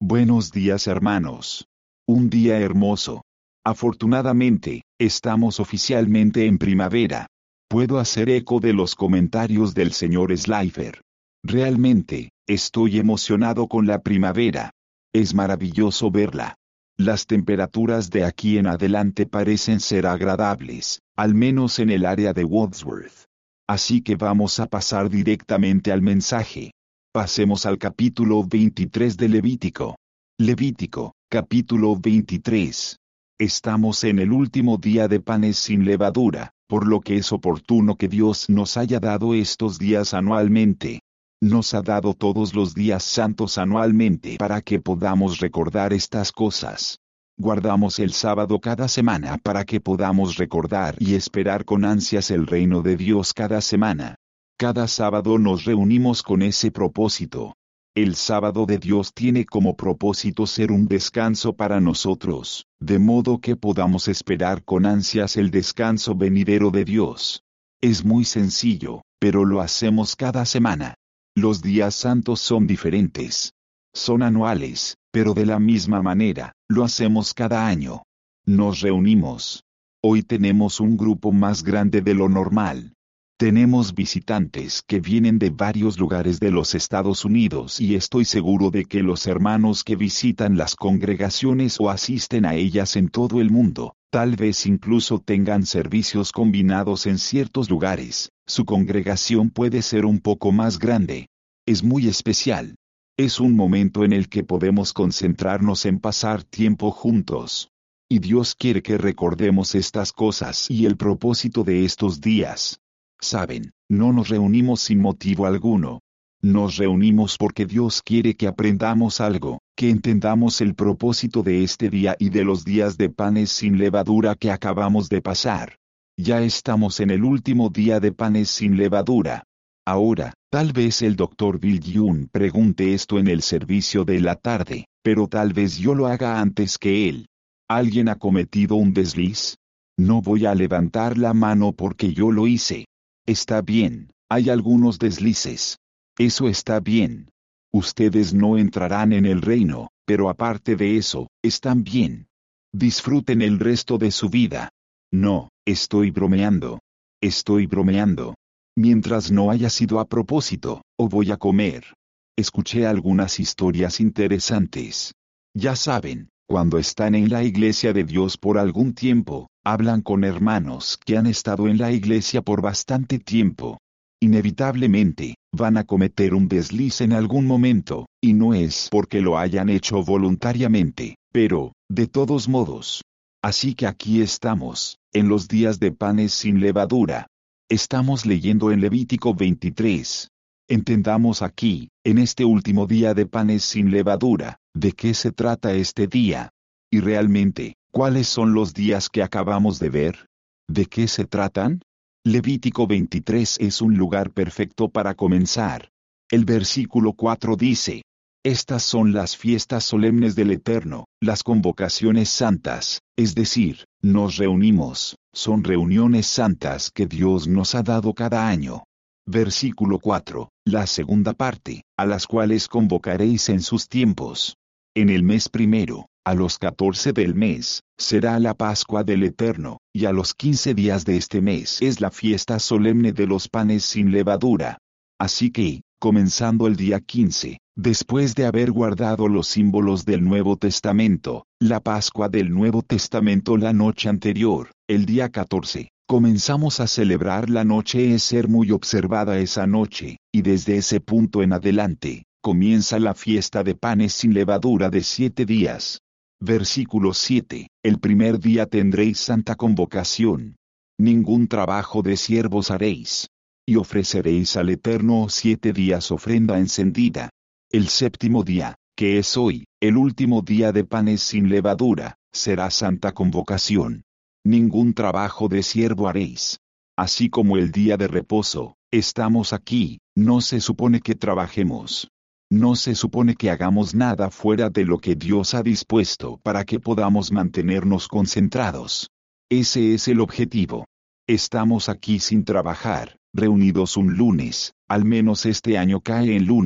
Buenos días hermanos. Un día hermoso. Afortunadamente, estamos oficialmente en primavera. Puedo hacer eco de los comentarios del señor Slifer. Realmente, estoy emocionado con la primavera. Es maravilloso verla. Las temperaturas de aquí en adelante parecen ser agradables, al menos en el área de Wadsworth. Así que vamos a pasar directamente al mensaje. Pasemos al capítulo 23 de Levítico. Levítico, capítulo 23. Estamos en el último día de panes sin levadura, por lo que es oportuno que Dios nos haya dado estos días anualmente. Nos ha dado todos los días santos anualmente para que podamos recordar estas cosas. Guardamos el sábado cada semana para que podamos recordar y esperar con ansias el reino de Dios cada semana. Cada sábado nos reunimos con ese propósito. El sábado de Dios tiene como propósito ser un descanso para nosotros, de modo que podamos esperar con ansias el descanso venidero de Dios. Es muy sencillo, pero lo hacemos cada semana. Los días santos son diferentes. Son anuales, pero de la misma manera, lo hacemos cada año. Nos reunimos. Hoy tenemos un grupo más grande de lo normal. Tenemos visitantes que vienen de varios lugares de los Estados Unidos y estoy seguro de que los hermanos que visitan las congregaciones o asisten a ellas en todo el mundo, tal vez incluso tengan servicios combinados en ciertos lugares. Su congregación puede ser un poco más grande. Es muy especial. Es un momento en el que podemos concentrarnos en pasar tiempo juntos. Y Dios quiere que recordemos estas cosas y el propósito de estos días. Saben, no nos reunimos sin motivo alguno. Nos reunimos porque Dios quiere que aprendamos algo, que entendamos el propósito de este día y de los días de panes sin levadura que acabamos de pasar. Ya estamos en el último día de panes sin levadura. Ahora, tal vez el Dr. Bill Young pregunte esto en el servicio de la tarde, pero tal vez yo lo haga antes que él. ¿Alguien ha cometido un desliz? No voy a levantar la mano porque yo lo hice. Está bien, hay algunos deslices. Eso está bien. Ustedes no entrarán en el reino, pero aparte de eso, están bien. Disfruten el resto de su vida. No, estoy bromeando. Estoy bromeando. Mientras no haya sido a propósito, o voy a comer. Escuché algunas historias interesantes. Ya saben, cuando están en la iglesia de Dios por algún tiempo, hablan con hermanos que han estado en la iglesia por bastante tiempo. Inevitablemente, van a cometer un desliz en algún momento, y no es porque lo hayan hecho voluntariamente, pero, de todos modos. Así que aquí estamos, en los días de panes sin levadura. Estamos leyendo en Levítico 23. Entendamos aquí, en este último día de panes sin levadura, de qué se trata este día. Y realmente, ¿cuáles son los días que acabamos de ver? ¿De qué se tratan? Levítico 23 es un lugar perfecto para comenzar. El versículo 4 dice: Estas son las fiestas solemnes del Eterno, las convocaciones santas, es decir, nos reunimos, son reuniones santas que Dios nos ha dado cada año. Versículo 4, la segunda parte, a las cuales convocaréis en sus tiempos. En el mes primero, a los 14 del mes, será la Pascua del Eterno, y a los 15 días de este mes es la fiesta solemne de los panes sin levadura. Así que, comenzando el día 15, después de haber guardado los símbolos del Nuevo Testamento, la Pascua del Nuevo Testamento la noche anterior, el día 14, comenzamos a celebrar la noche es ser muy observada esa noche, y desde ese punto en adelante, comienza la fiesta de panes sin levadura de 7 días. Versículo 7, el primer día tendréis santa convocación. Ningún trabajo de siervos haréis. Y ofreceréis al Eterno 7 días ofrenda encendida. El séptimo día, que es hoy, el último día de panes sin levadura, será santa convocación. Ningún trabajo de siervo haréis. Así como el día de reposo, estamos aquí, no se supone que trabajemos. No se supone que hagamos nada fuera de lo que Dios ha dispuesto para que podamos mantenernos concentrados. Ese es el objetivo. Estamos aquí sin trabajar, reunidos un lunes, al menos este año cae en lunes,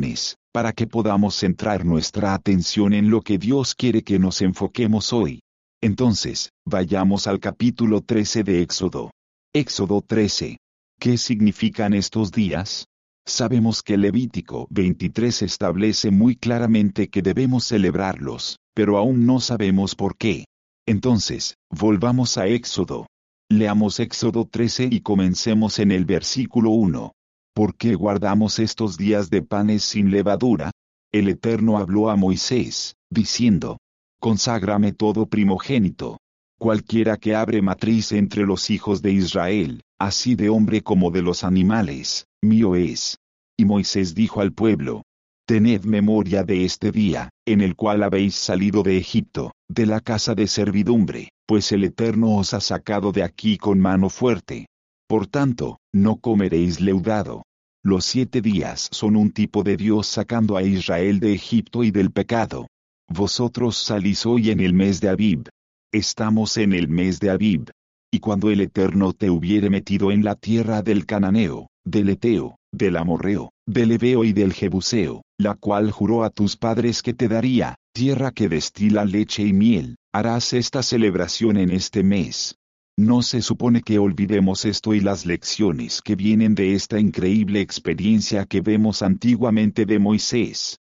para que podamos centrar nuestra atención en lo que Dios quiere que nos enfoquemos hoy. Entonces, vayamos al capítulo 13 de Éxodo. Éxodo 13. ¿Qué significan estos días? Sabemos que Levítico 23 establece muy claramente que debemos celebrarlos, pero aún no sabemos por qué. Entonces, volvamos a Éxodo. Leamos Éxodo 13 y comencemos en el versículo 1. ¿Por qué guardamos estos días de panes sin levadura? El Eterno habló a Moisés, diciendo: Conságrame todo primogénito. Cualquiera que abre matriz entre los hijos de Israel, así de hombre como de los animales, mío es. Y Moisés dijo al pueblo: Tened memoria de este día, en el cual habéis salido de Egipto, de la casa de servidumbre, pues el Eterno os ha sacado de aquí con mano fuerte. Por tanto, no comeréis leudado. Los 7 días son un tipo de Dios sacando a Israel de Egipto y del pecado. Vosotros salís hoy en el mes de Abib. Estamos en el mes de Abib. Y cuando el Eterno te hubiere metido en la tierra del Cananeo, del Eteo, del Amorreo, del Heveo y del Jebuseo, la cual juró a tus padres que te daría, tierra que destila leche y miel, harás esta celebración en este mes. No se supone que olvidemos esto y las lecciones que vienen de esta increíble experiencia que vemos antiguamente de Moisés.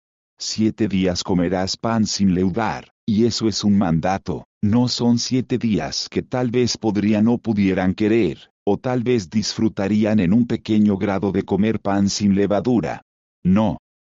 7 días comerás pan sin leudar, y eso es un mandato, no son 7 días que tal vez podrían o pudieran querer, o tal vez disfrutarían en un pequeño grado de comer pan sin levadura. No.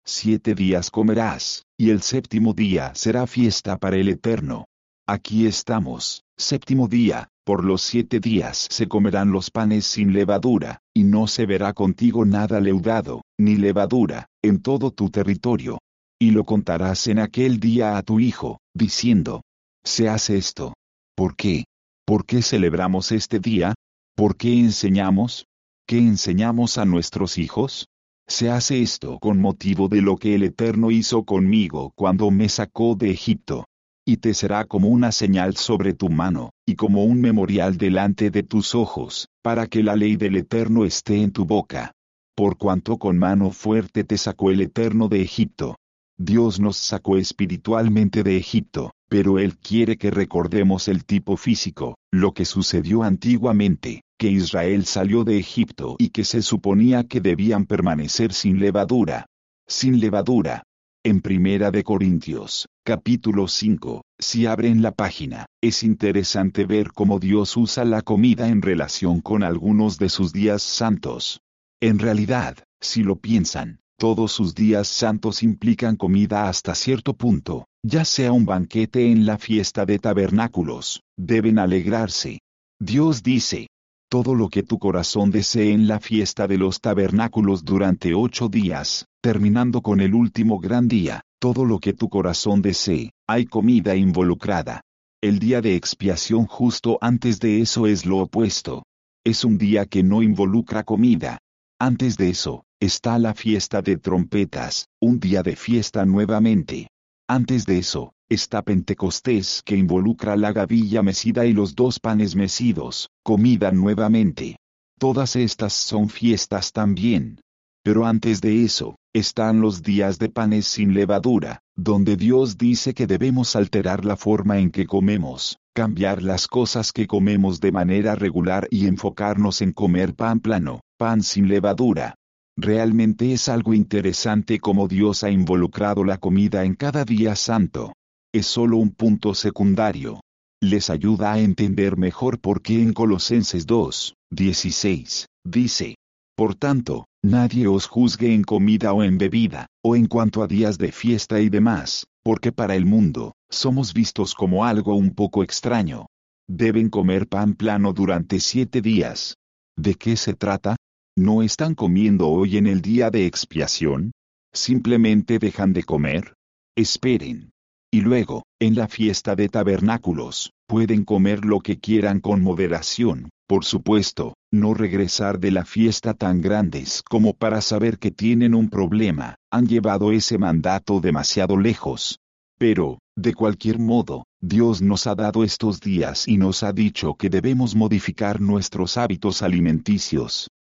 7 días comerás, y el 7º día será fiesta para el Eterno. Aquí estamos, 7º día, por los 7 días se comerán los panes sin levadura, y no se verá contigo nada leudado, ni levadura, en todo tu territorio. Y lo contarás en aquel día a tu hijo, diciendo: se hace esto. ¿Por qué? ¿Por qué celebramos este día? ¿Por qué enseñamos? ¿Qué enseñamos a nuestros hijos? Se hace esto con motivo de lo que el Eterno hizo conmigo cuando me sacó de Egipto. Y te será como una señal sobre tu mano, y como un memorial delante de tus ojos, para que la ley del Eterno esté en tu boca. Por cuanto con mano fuerte te sacó el Eterno de Egipto. Dios nos sacó espiritualmente de Egipto, pero Él quiere que recordemos el tipo físico, lo que sucedió antiguamente, que Israel salió de Egipto y que se suponía que debían permanecer sin levadura. Sin levadura. En Primera de Corintios, capítulo 5, si abren la página, es interesante ver cómo Dios usa la comida en relación con algunos de sus días santos. En realidad, si lo piensan, todos sus días santos implican comida hasta cierto punto, ya sea un banquete en la fiesta de tabernáculos, deben alegrarse. Dios dice: todo lo que tu corazón desee en la fiesta de los tabernáculos durante 8 días, terminando con el último gran día, todo lo que tu corazón desee, hay comida involucrada. El día de expiación justo antes de eso es lo opuesto. Es un día que no involucra comida. Antes de eso, está la fiesta de trompetas, un día de fiesta nuevamente. Antes de eso, está Pentecostés que involucra la gavilla mecida y los 2 panes mecidos, comida nuevamente. Todas estas son fiestas también. Pero antes de eso, están los días de panes sin levadura, donde Dios dice que debemos alterar la forma en que comemos, cambiar las cosas que comemos de manera regular y enfocarnos en comer pan plano, pan sin levadura. Realmente es algo interesante cómo Dios ha involucrado la comida en cada día santo. Es solo un punto secundario. Les ayuda a entender mejor por qué en Colosenses 2:16, dice: por tanto, nadie os juzgue en comida o en bebida, o en cuanto a días de fiesta y demás, porque para el mundo, somos vistos como algo un poco extraño. Deben comer pan plano durante 7 días. ¿De qué se trata? ¿No están comiendo hoy en el día de expiación? ¿Simplemente dejan de comer? Esperen. Y luego, en la fiesta de tabernáculos, pueden comer lo que quieran con moderación, por supuesto, no regresar de la fiesta tan grandes como para saber que tienen un problema, han llevado ese mandato demasiado lejos. Pero, de cualquier modo, Dios nos ha dado estos días y nos ha dicho que debemos modificar nuestros hábitos alimenticios.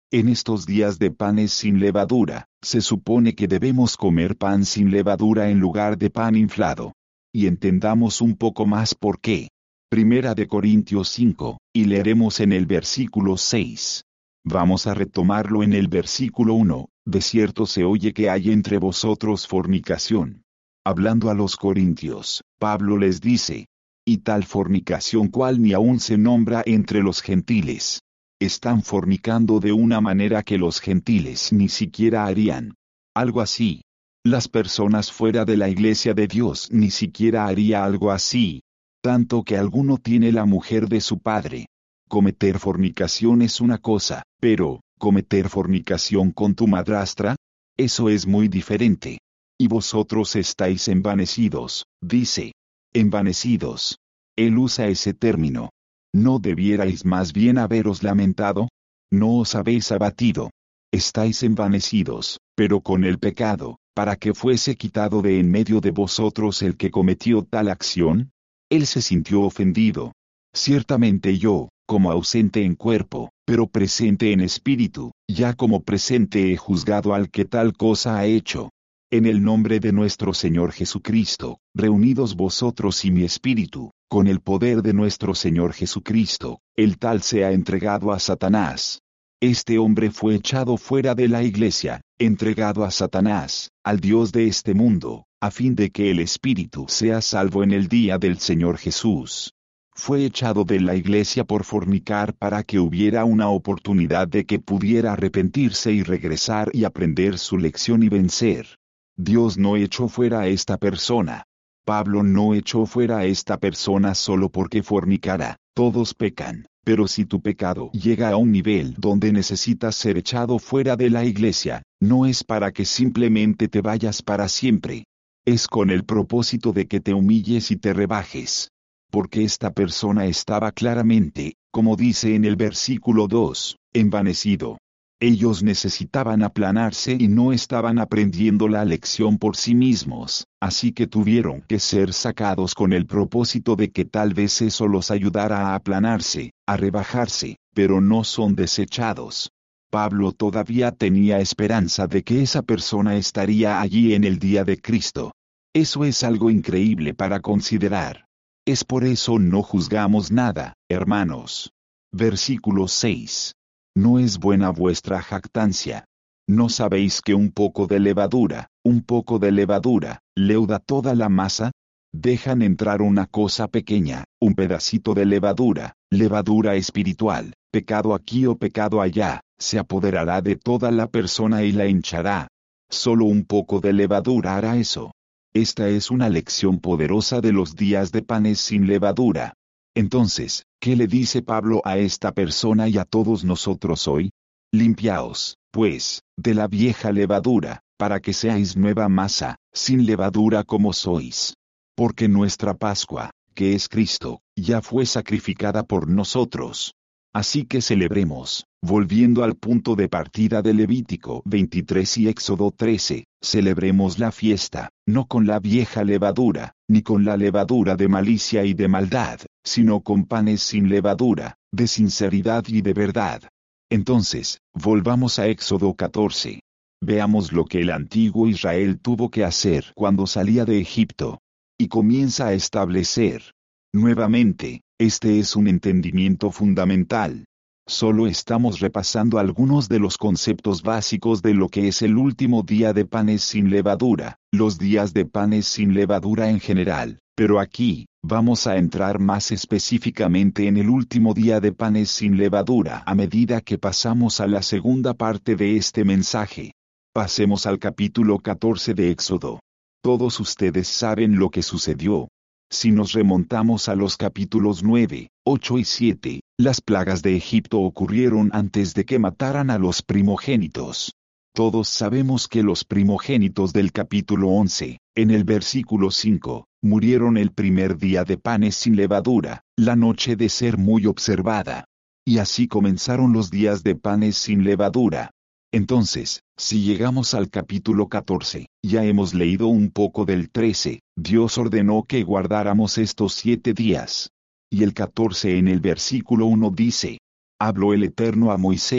En estos días de panes sin levadura, se supone que debemos comer pan sin levadura en lugar de pan inflado. Y entendamos un poco más por qué. Primera de Corintios 5, y leeremos en el versículo 6. Vamos a retomarlo en el versículo 1, de cierto se oye que hay entre vosotros fornicación. Hablando a los corintios, Pablo les dice, y tal fornicación cual ni aún se nombra entre los gentiles. Están fornicando de una manera que los gentiles ni siquiera harían. Algo así. Las personas fuera de la iglesia de Dios ni siquiera haría algo así. Tanto que alguno tiene la mujer de su padre. Cometer fornicación es una cosa, pero, ¿cometer fornicación con tu madrastra? Eso es muy diferente. Y vosotros estáis envanecidos, dice. Envanecidos. Él usa ese término. ¿No debierais más bien haberos lamentado? ¿No os habéis abatido? Estáis envanecidos, pero con el pecado, para que fuese quitado de en medio de vosotros el que cometió tal acción. Él se sintió ofendido. Ciertamente yo, como ausente en cuerpo, pero presente en espíritu, ya como presente he juzgado al que tal cosa ha hecho. En el nombre de nuestro Señor Jesucristo, reunidos vosotros y mi espíritu, con el poder de nuestro Señor Jesucristo, el tal se ha entregado a Satanás. Este hombre fue echado fuera de la iglesia, entregado a Satanás, al Dios de este mundo, a fin de que el espíritu sea salvo en el día del Señor Jesús. Fue echado de la iglesia por fornicar para que hubiera una oportunidad de que pudiera arrepentirse y regresar y aprender su lección y vencer. Dios no echó fuera a esta persona. Pablo no echó fuera a esta persona solo porque fornicara. Todos pecan, pero si tu pecado llega a un nivel donde necesitas ser echado fuera de la iglesia, no es para que simplemente te vayas para siempre. Es con el propósito de que te humilles y te rebajes. Porque esta persona estaba claramente, como dice en el versículo 2, envanecido. Ellos necesitaban aplanarse y no estaban aprendiendo la lección por sí mismos, así que tuvieron que ser sacados con el propósito de que tal vez eso los ayudara a aplanarse, a rebajarse, pero no son desechados. Pablo todavía tenía esperanza de que esa persona estaría allí en el día de Cristo. Eso es algo increíble para considerar. Es por eso no juzgamos nada, hermanos. Versículo 6. No es buena vuestra jactancia. ¿No sabéis que un poco de levadura, leuda toda la masa? Dejan entrar una cosa pequeña, un pedacito de levadura espiritual, pecado aquí o pecado allá, se apoderará de toda la persona y la hinchará. Solo un poco de levadura hará eso. Esta es una lección poderosa de los días de panes sin levadura. Entonces, ¿qué le dice Pablo a esta persona y a todos nosotros hoy? Limpiaos, pues, de la vieja levadura, para que seáis nueva masa, sin levadura como sois. Porque nuestra Pascua, que es Cristo, ya fue sacrificada por nosotros. Así que celebremos, volviendo al punto de partida de Levítico 23 y Éxodo 13, celebremos la fiesta, no con la vieja levadura, ni con la levadura de malicia y de maldad, sino con panes sin levadura, de sinceridad y de verdad. Entonces, volvamos a Éxodo 14. Veamos lo que el antiguo Israel tuvo que hacer cuando salía de Egipto. Y comienza a establecer. Nuevamente, este es un entendimiento fundamental. Solo estamos repasando algunos de los conceptos básicos de lo que es el último día de panes sin levadura, los días de panes sin levadura en general, pero aquí, vamos a entrar más específicamente en el último día de panes sin levadura a medida que pasamos a la segunda parte de este mensaje. Pasemos al capítulo 14 de Éxodo. Todos ustedes saben lo que sucedió. Si nos remontamos a los capítulos 9, 8 y 7, las plagas de Egipto ocurrieron antes de que mataran a los primogénitos. Todos sabemos que los primogénitos del capítulo 11, en el versículo 5, murieron el primer día de panes sin levadura, la noche de ser muy observada. Y así comenzaron los días de panes sin levadura. Entonces, si llegamos al capítulo 14, ya hemos leído un poco del 13, Dios ordenó que guardáramos estos 7 días. Y el 14 en el versículo 1 dice, habló el Eterno a Moisés,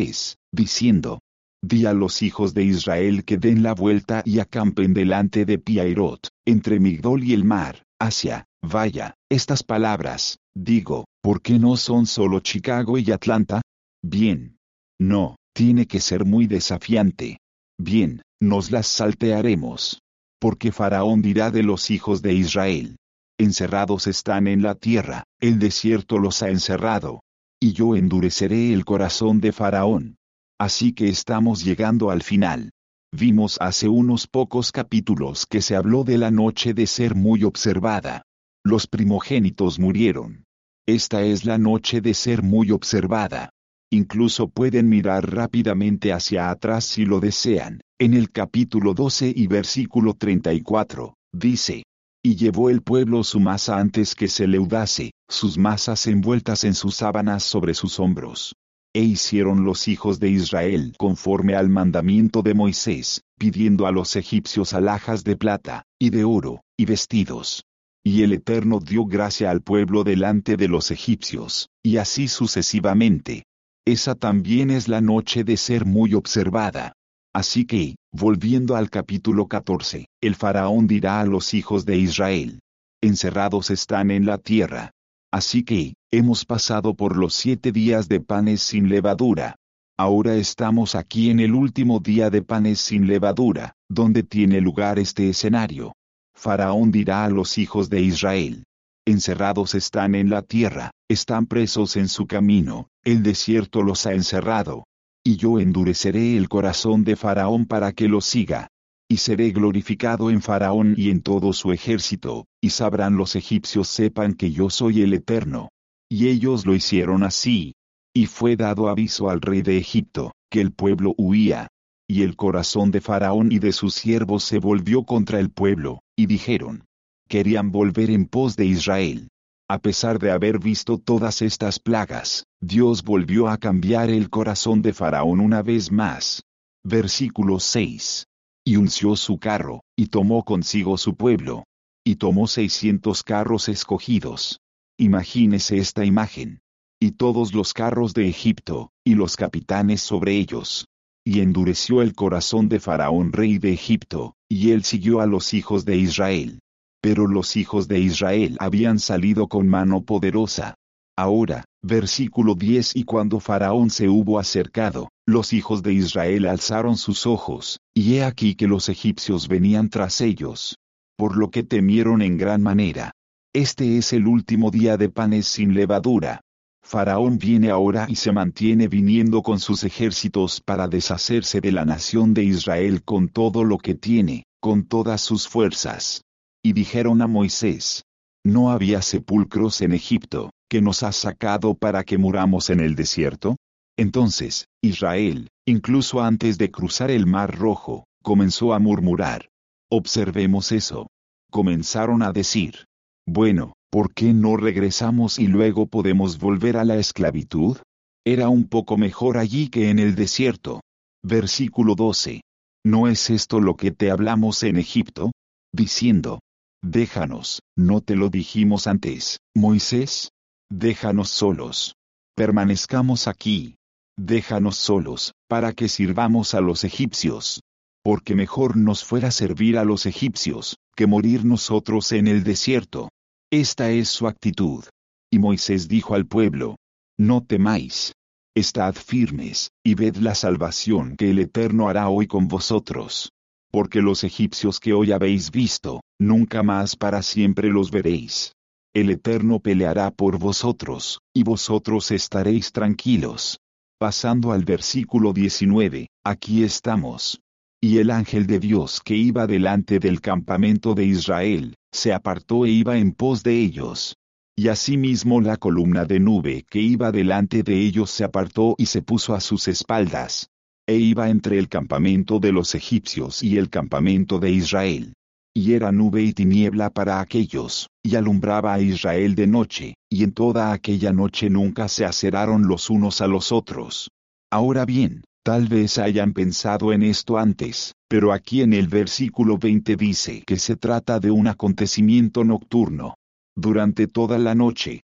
diciendo: Di a los hijos de Israel que den la vuelta y acampen delante de Piairot, entre Migdol y el mar, hacia, vaya, estas palabras, digo, ¿por qué no son solo Chicago y Atlanta? Bien. No, tiene que ser muy desafiante. Bien, nos las saltearemos. Porque Faraón dirá de los hijos de Israel: encerrados están en la tierra, el desierto los ha encerrado. Y yo endureceré el corazón de Faraón. Así que estamos llegando al final. Vimos hace unos pocos capítulos que se habló de la noche de ser muy observada. Los primogénitos murieron. Esta es la noche de ser muy observada. Incluso pueden mirar rápidamente hacia atrás si lo desean. En el capítulo 12 y versículo 34, dice: y llevó el pueblo su masa antes que se leudase, sus masas envueltas en sus sábanas sobre sus hombros. E hicieron los hijos de Israel conforme al mandamiento de Moisés, pidiendo a los egipcios alhajas de plata, y de oro, y vestidos. Y el Eterno dio gracia al pueblo delante de los egipcios, y así sucesivamente. Esa también es la noche de ser muy observada. Así que, volviendo al capítulo 14, el faraón dirá a los hijos de Israel: encerrados están en la tierra. Así que, hemos pasado por los 7 días de panes sin levadura. Ahora estamos aquí en el último día de panes sin levadura, donde tiene lugar este escenario. Faraón dirá a los hijos de Israel: encerrados están en la tierra, están presos en su camino, el desierto los ha encerrado. Y yo endureceré el corazón de Faraón para que lo siga. Y seré glorificado en Faraón y en todo su ejército, y sabrán los egipcios sepan que yo soy el Eterno. Y ellos lo hicieron así. Y fue dado aviso al rey de Egipto, que el pueblo huía. Y el corazón de Faraón y de sus siervos se volvió contra el pueblo, y dijeron: querían volver en pos de Israel. A pesar de haber visto todas estas plagas, Dios volvió a cambiar el corazón de Faraón una vez más. Versículo 6. Y unció su carro, y tomó consigo su pueblo. Y tomó 600 carros escogidos. Imagínese esta imagen. Y todos los carros de Egipto, y los capitanes sobre ellos. Y endureció el corazón de Faraón rey de Egipto, y él siguió a los hijos de Israel. Pero los hijos de Israel habían salido con mano poderosa. Ahora, versículo 10: y cuando Faraón se hubo acercado, los hijos de Israel alzaron sus ojos, y he aquí que los egipcios venían tras ellos. Por lo que temieron en gran manera. Este es el último día de panes sin levadura. Faraón viene ahora y se mantiene viniendo con sus ejércitos para deshacerse de la nación de Israel con todo lo que tiene, con todas sus fuerzas. Y dijeron a Moisés: ¿no había sepulcros en Egipto, que nos has sacado para que muramos en el desierto? Entonces, Israel, incluso antes de cruzar el Mar Rojo, comenzó a murmurar. Observemos eso. Comenzaron a decir: bueno, ¿por qué no regresamos y luego podemos volver a la esclavitud? Era un poco mejor allí que en el desierto. Versículo 12. ¿No es esto lo que te hablamos en Egipto? Diciendo: déjanos, ¿no te lo dijimos antes, Moisés? Déjanos solos. Permanezcamos aquí. Déjanos solos, para que sirvamos a los egipcios. Porque mejor nos fuera servir a los egipcios, que morir nosotros en el desierto. Esta es su actitud. Y Moisés dijo al pueblo: no temáis. Estad firmes, y ved la salvación que el Eterno hará hoy con vosotros. Porque los egipcios que hoy habéis visto, nunca más para siempre los veréis. El Eterno peleará por vosotros, y vosotros estaréis tranquilos. Pasando al versículo 19, aquí estamos. Y el ángel de Dios que iba delante del campamento de Israel, se apartó e iba en pos de ellos. Y asimismo la columna de nube que iba delante de ellos se apartó y se puso a sus espaldas. E iba entre el campamento de los egipcios y el campamento de Israel. Y era nube y tiniebla para aquellos, y alumbraba a Israel de noche, y en toda aquella noche nunca se aceraron los unos a los otros. Ahora bien, tal vez hayan pensado en esto antes, pero aquí en el versículo 20 dice que se trata de un acontecimiento nocturno. Durante toda la noche,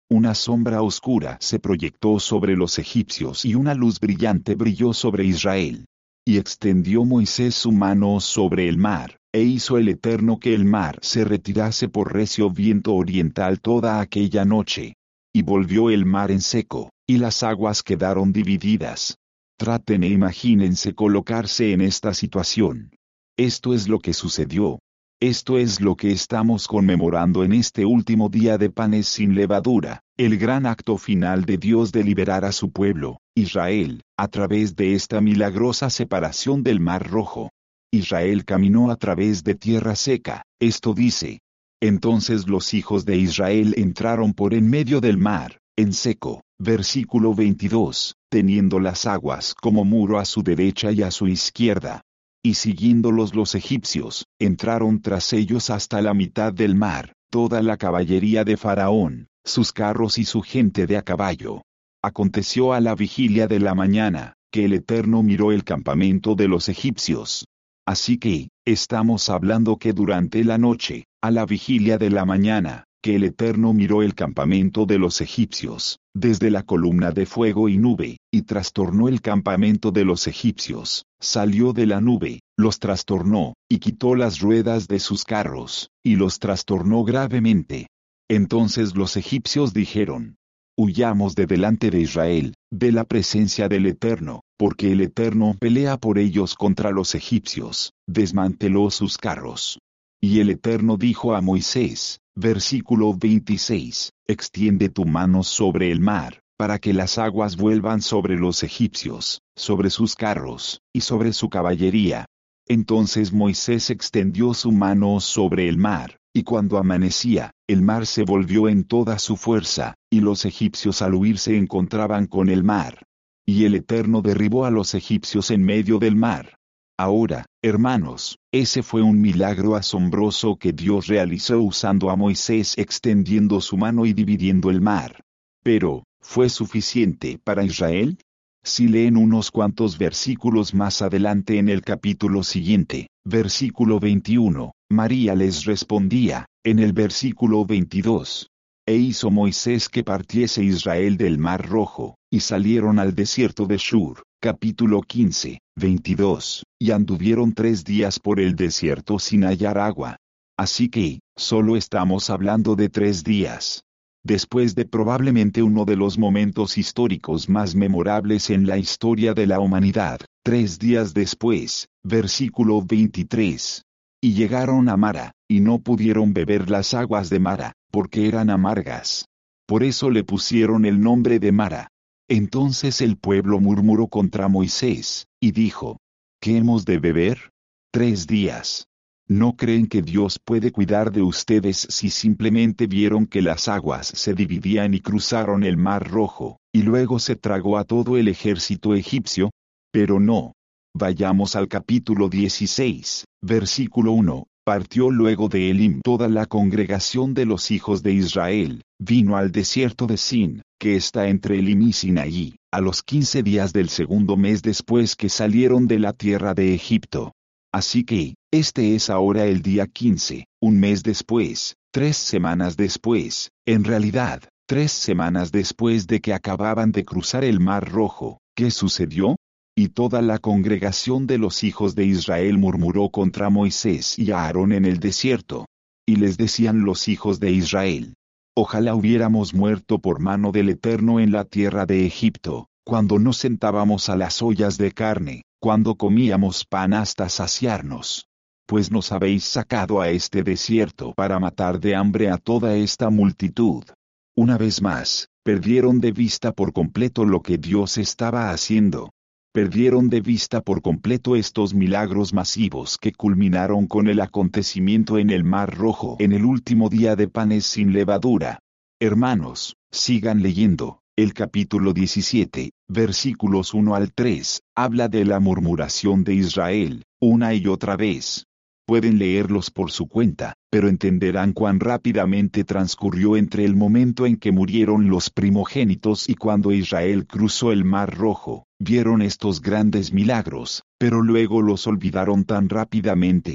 Una sombra oscura se proyectó sobre los egipcios y una luz brillante brilló sobre Israel. Y extendió Moisés su mano sobre el mar, e hizo el Eterno que el mar se retirase por recio viento oriental toda aquella noche. Y volvió el mar en seco, y las aguas quedaron divididas. Traten e imagínense colocarse en esta situación. Esto es lo que sucedió. Esto es lo que estamos conmemorando en este último día de panes sin levadura, el gran acto final de Dios de liberar a su pueblo, Israel, a través de esta milagrosa separación del Mar Rojo. Israel caminó a través de tierra seca, esto dice. Entonces los hijos de Israel entraron por en medio del mar, en seco, versículo 22, teniendo las aguas como muro a su derecha y a su izquierda. Y siguiéndolos los egipcios, entraron tras ellos hasta la mitad del mar, toda la caballería de Faraón, sus carros y su gente de a caballo. Aconteció a la vigilia de la mañana, que el Eterno miró el campamento de los egipcios. Así que, estamos hablando que durante la noche, a la vigilia de la mañana, que el Eterno miró el campamento de los egipcios, desde la columna de fuego y nube, y trastornó el campamento de los egipcios, salió de la nube, los trastornó, y quitó las ruedas de sus carros, y los trastornó gravemente. Entonces los egipcios dijeron: huyamos de delante de Israel, de la presencia del Eterno, porque el Eterno pelea por ellos contra los egipcios, desmanteló sus carros. Y el Eterno dijo a Moisés, versículo 26, extiende tu mano sobre el mar, para que las aguas vuelvan sobre los egipcios, sobre sus carros, y sobre su caballería. Entonces Moisés extendió su mano sobre el mar, y cuando amanecía, el mar se volvió en toda su fuerza, y los egipcios al huir se encontraban con el mar. Y el Eterno derribó a los egipcios en medio del mar. Ahora, hermanos, ese fue un milagro asombroso que Dios realizó usando a Moisés extendiendo su mano y dividiendo el mar. Pero, ¿fue suficiente para Israel? Si leen unos cuantos versículos más adelante en el capítulo siguiente, versículo 21, María les respondía, en el versículo 22. E hizo Moisés que partiese Israel del Mar Rojo, y salieron al desierto de Shur, capítulo 15, 22, y anduvieron 3 días por el desierto sin hallar agua. Así que, solo estamos hablando de 3 días. Después de probablemente uno de los momentos históricos más memorables en la historia de la humanidad, 3 días después, versículo 23. Y llegaron a Mara, y no pudieron beber las aguas de Mara, porque eran amargas. Por eso le pusieron el nombre de Mara. Entonces el pueblo murmuró contra Moisés, y dijo: ¿qué hemos de beber? 3 días. ¿No creen que Dios puede cuidar de ustedes si simplemente vieron que las aguas se dividían y cruzaron el Mar Rojo, y luego se tragó a todo el ejército egipcio? Pero no. Vayamos al capítulo 16, versículo 1. Partió luego de Elim toda la congregación de los hijos de Israel, vino al desierto de Sin, que está entre Elim y Sinaí, a los 15 días del segundo mes después que salieron de la tierra de Egipto. Así que, este es ahora el día 15, un mes después, 3 semanas después, en realidad, 3 semanas después de que acababan de cruzar el Mar Rojo. ¿Qué sucedió? Y toda la congregación de los hijos de Israel murmuró contra Moisés y a Aarón en el desierto. Y les decían los hijos de Israel: ojalá hubiéramos muerto por mano del Eterno en la tierra de Egipto, cuando nos sentábamos a las ollas de carne, cuando comíamos pan hasta saciarnos. Pues nos habéis sacado a este desierto para matar de hambre a toda esta multitud. Una vez más, perdieron de vista por completo lo que Dios estaba haciendo. Perdieron de vista por completo estos milagros masivos que culminaron con el acontecimiento en el Mar Rojo en el último día de panes sin levadura. Hermanos, sigan leyendo. El capítulo 17, versículos 1 al 3, habla de la murmuración de Israel, una y otra vez. Pueden leerlos por su cuenta, pero entenderán cuán rápidamente transcurrió entre el momento en que murieron los primogénitos y cuando Israel cruzó el Mar Rojo. Vieron estos grandes milagros, pero luego los olvidaron tan rápidamente.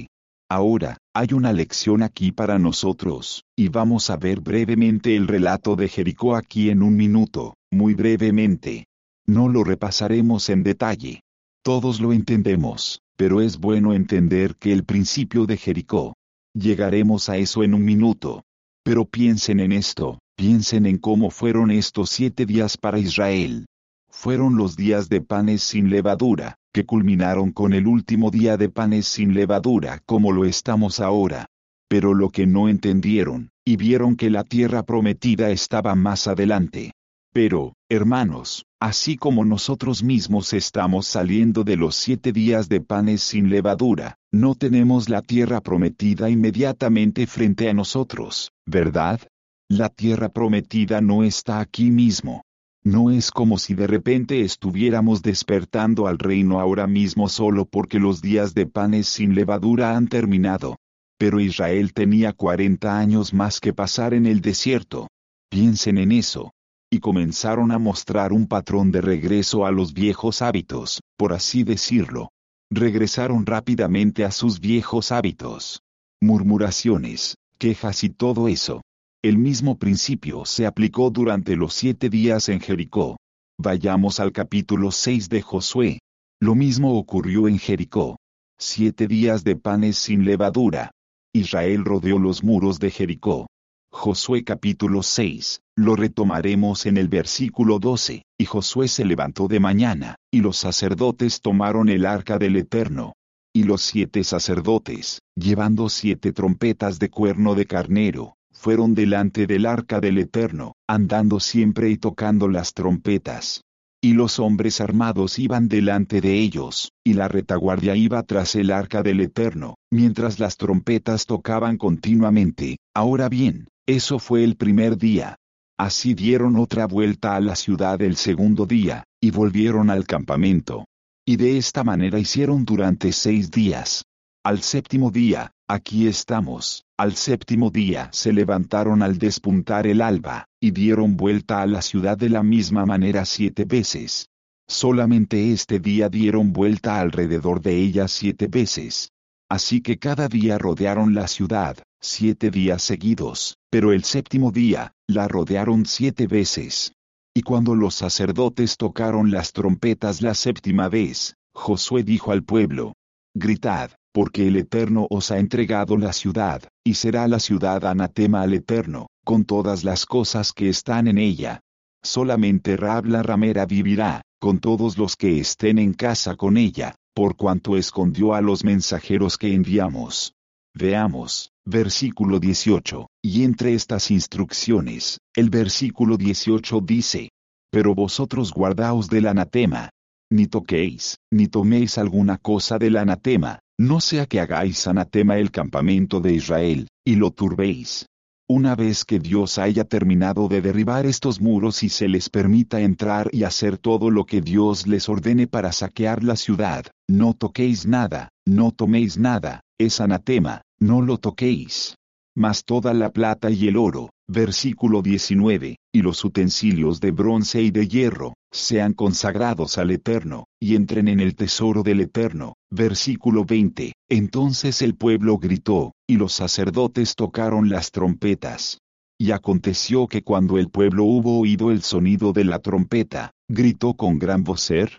Ahora, hay una lección aquí para nosotros, y vamos a ver brevemente el relato de Jericó aquí en un minuto, muy brevemente. No lo repasaremos en detalle. Todos lo entendemos, pero es bueno entender que el principio de Jericó. Llegaremos a eso en un minuto. Pero piensen en esto, piensen en cómo fueron estos 7 días para Israel. Fueron los días de panes sin levadura, que culminaron con el último día de panes sin levadura como lo estamos ahora. Pero lo que no entendieron, y vieron que la tierra prometida estaba más adelante. Pero, hermanos, así como nosotros mismos estamos saliendo de los 7 días de panes sin levadura, no tenemos la tierra prometida inmediatamente frente a nosotros, ¿verdad? La tierra prometida no está aquí mismo. No es como si de repente estuviéramos despertando al reino ahora mismo solo porque los días de panes sin levadura han terminado. Pero Israel tenía 40 años más que pasar en el desierto. Piensen en eso. Y comenzaron a mostrar un patrón de regreso a los viejos hábitos, por así decirlo. Regresaron rápidamente a sus viejos hábitos. Murmuraciones, quejas y todo eso. El mismo principio se aplicó durante los 7 días en Jericó. Vayamos al capítulo 6 de Josué. Lo mismo ocurrió en Jericó. 7 días de panes sin levadura. Israel rodeó los muros de Jericó. Josué capítulo 6, lo retomaremos en el versículo 12, y Josué se levantó de mañana, y los sacerdotes tomaron el arca del Eterno. Y los 7 sacerdotes, llevando 7 trompetas de cuerno de carnero, fueron delante del arca del Eterno, andando siempre y tocando las trompetas. Y los hombres armados iban delante de ellos, y la retaguardia iba tras el arca del Eterno, mientras las trompetas tocaban continuamente. Ahora bien, eso fue el primer día. Así dieron otra vuelta a la ciudad el segundo día, y volvieron al campamento. Y de esta manera hicieron durante 6 días. Al séptimo día, aquí estamos, al séptimo día se levantaron al despuntar el alba, y dieron vuelta a la ciudad de la misma manera 7 veces. Solamente este día dieron vuelta alrededor de ella 7 veces. Así que cada día rodearon la ciudad, 7 días seguidos, pero el séptimo día, la rodearon 7 veces. Y cuando los sacerdotes tocaron las trompetas la séptima vez, Josué dijo al pueblo: gritad, porque el Eterno os ha entregado la ciudad, y será la ciudad anatema al Eterno, con todas las cosas que están en ella. Solamente Rahab la ramera vivirá, con todos los que estén en casa con ella, por cuanto escondió a los mensajeros que enviamos. Veamos, versículo 18, y entre estas instrucciones, el versículo 18 dice: pero vosotros guardaos del anatema. Ni toquéis, ni toméis alguna cosa del anatema, no sea que hagáis anatema el campamento de Israel, y lo turbéis. Una vez que Dios haya terminado de derribar estos muros y se les permita entrar y hacer todo lo que Dios les ordene para saquear la ciudad, no toquéis nada, no toméis nada, es anatema, no lo toquéis. Mas toda la plata y el oro, versículo 19, y los utensilios de bronce y de hierro, sean consagrados al Eterno, y entren en el tesoro del Eterno. Versículo 20, entonces el pueblo gritó, y los sacerdotes tocaron las trompetas. Y aconteció que cuando el pueblo hubo oído el sonido de la trompeta, gritó con gran vocer,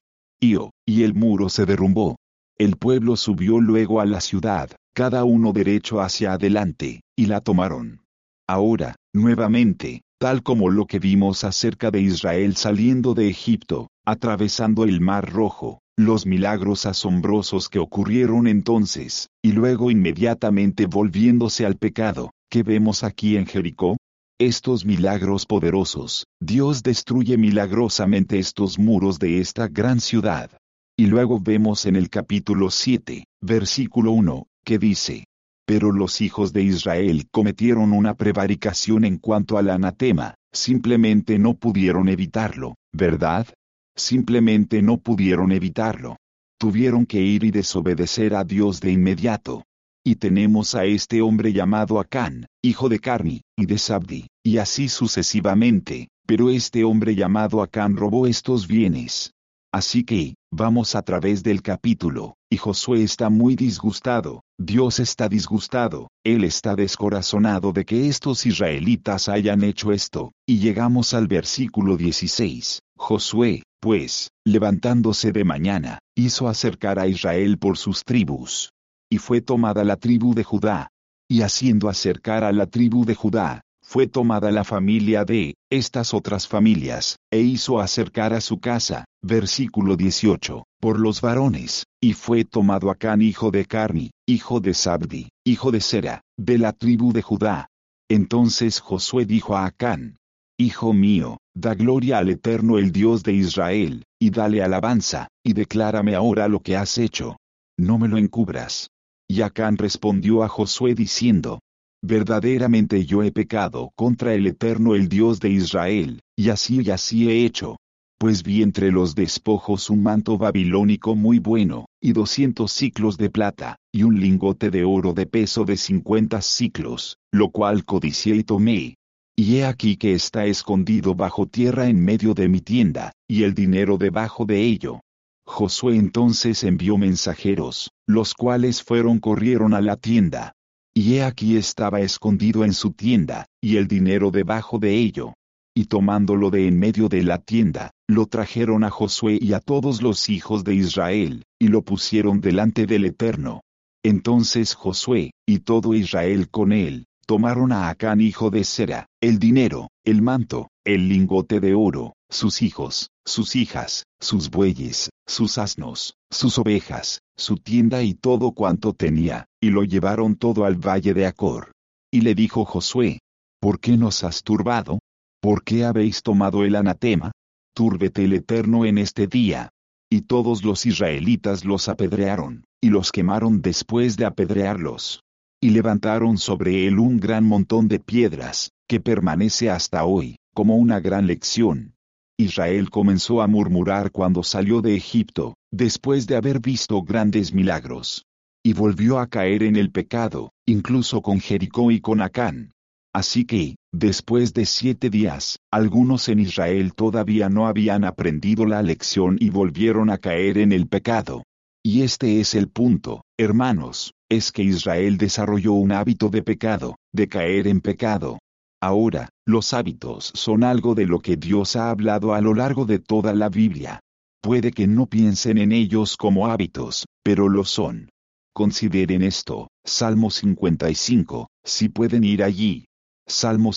y el muro se derrumbó. El pueblo subió luego a la ciudad, cada uno derecho hacia adelante, y la tomaron. Ahora, nuevamente, tal como lo que vimos acerca de Israel saliendo de Egipto, atravesando el Mar Rojo, los milagros asombrosos que ocurrieron entonces, y luego inmediatamente volviéndose al pecado, que vemos aquí en Jericó. Estos milagros poderosos, Dios destruye milagrosamente estos muros de esta gran ciudad. Y luego vemos en el capítulo 7, versículo 1, que dice: pero los hijos de Israel cometieron una prevaricación en cuanto al anatema, simplemente no pudieron evitarlo, ¿verdad? Simplemente no pudieron evitarlo. Tuvieron que ir y desobedecer a Dios de inmediato. Y tenemos a este hombre llamado Acán, hijo de Carmi, y de Zabdi, y así sucesivamente, pero este hombre llamado Acán robó estos bienes. Así que, vamos a través del capítulo, y Josué está muy disgustado, Dios está disgustado, él está descorazonado de que estos israelitas hayan hecho esto, y llegamos al versículo 16, Josué, pues, levantándose de mañana, hizo acercar a Israel por sus tribus. Y fue tomada la tribu de Judá. Y haciendo acercar a la tribu de Judá, fue tomada la familia de estas otras familias, e hizo acercar a su casa, versículo 18, por los varones, y fue tomado Acán hijo de Carmi, hijo de Sabdi, hijo de Sera, de la tribu de Judá. Entonces Josué dijo a Acán, Hijo mío, da gloria al Eterno el Dios de Israel, y dale alabanza, y declárame ahora lo que has hecho. No me lo encubras. Y Acán respondió a Josué diciendo, Verdaderamente yo he pecado contra el Eterno el Dios de Israel, y así he hecho. Pues vi entre los despojos un manto babilónico muy bueno, y 200 siclos de plata, y un lingote de oro de peso de 50 siclos, lo cual codicié y tomé. Y he aquí que está escondido bajo tierra en medio de mi tienda, y el dinero debajo de ello. Josué entonces envió mensajeros, los cuales corrieron a la tienda. Y he aquí estaba escondido en su tienda, y el dinero debajo de ello. Y tomándolo de en medio de la tienda, lo trajeron a Josué y a todos los hijos de Israel, y lo pusieron delante del Eterno. Entonces Josué, y todo Israel con él, tomaron a Acán hijo de Sera, el dinero, el manto, el lingote de oro, sus hijos, sus hijas, sus bueyes, sus asnos, sus ovejas, su tienda y todo cuanto tenía, y lo llevaron todo al valle de Acor. Y le dijo Josué, ¿por qué nos has turbado? ¿Por qué habéis tomado el anatema? Túrbete el Eterno en este día. Y todos los israelitas los apedrearon, y los quemaron después de apedrearlos. Y levantaron sobre él un gran montón de piedras, que permanece hasta hoy, como una gran lección. Israel comenzó a murmurar cuando salió de Egipto, después de haber visto grandes milagros. Y volvió a caer en el pecado, incluso con Jericó y con Acán. Así que, después de 7 días, algunos en Israel todavía no habían aprendido la lección y volvieron a caer en el pecado. Y este es el punto, hermanos, es que Israel desarrolló un hábito de pecado, de caer en pecado. Ahora, los hábitos son algo de lo que Dios ha hablado a lo largo de toda la Biblia. Puede que no piensen en ellos como hábitos, pero lo son. Consideren esto, Salmo 55, si pueden ir allí. Salmo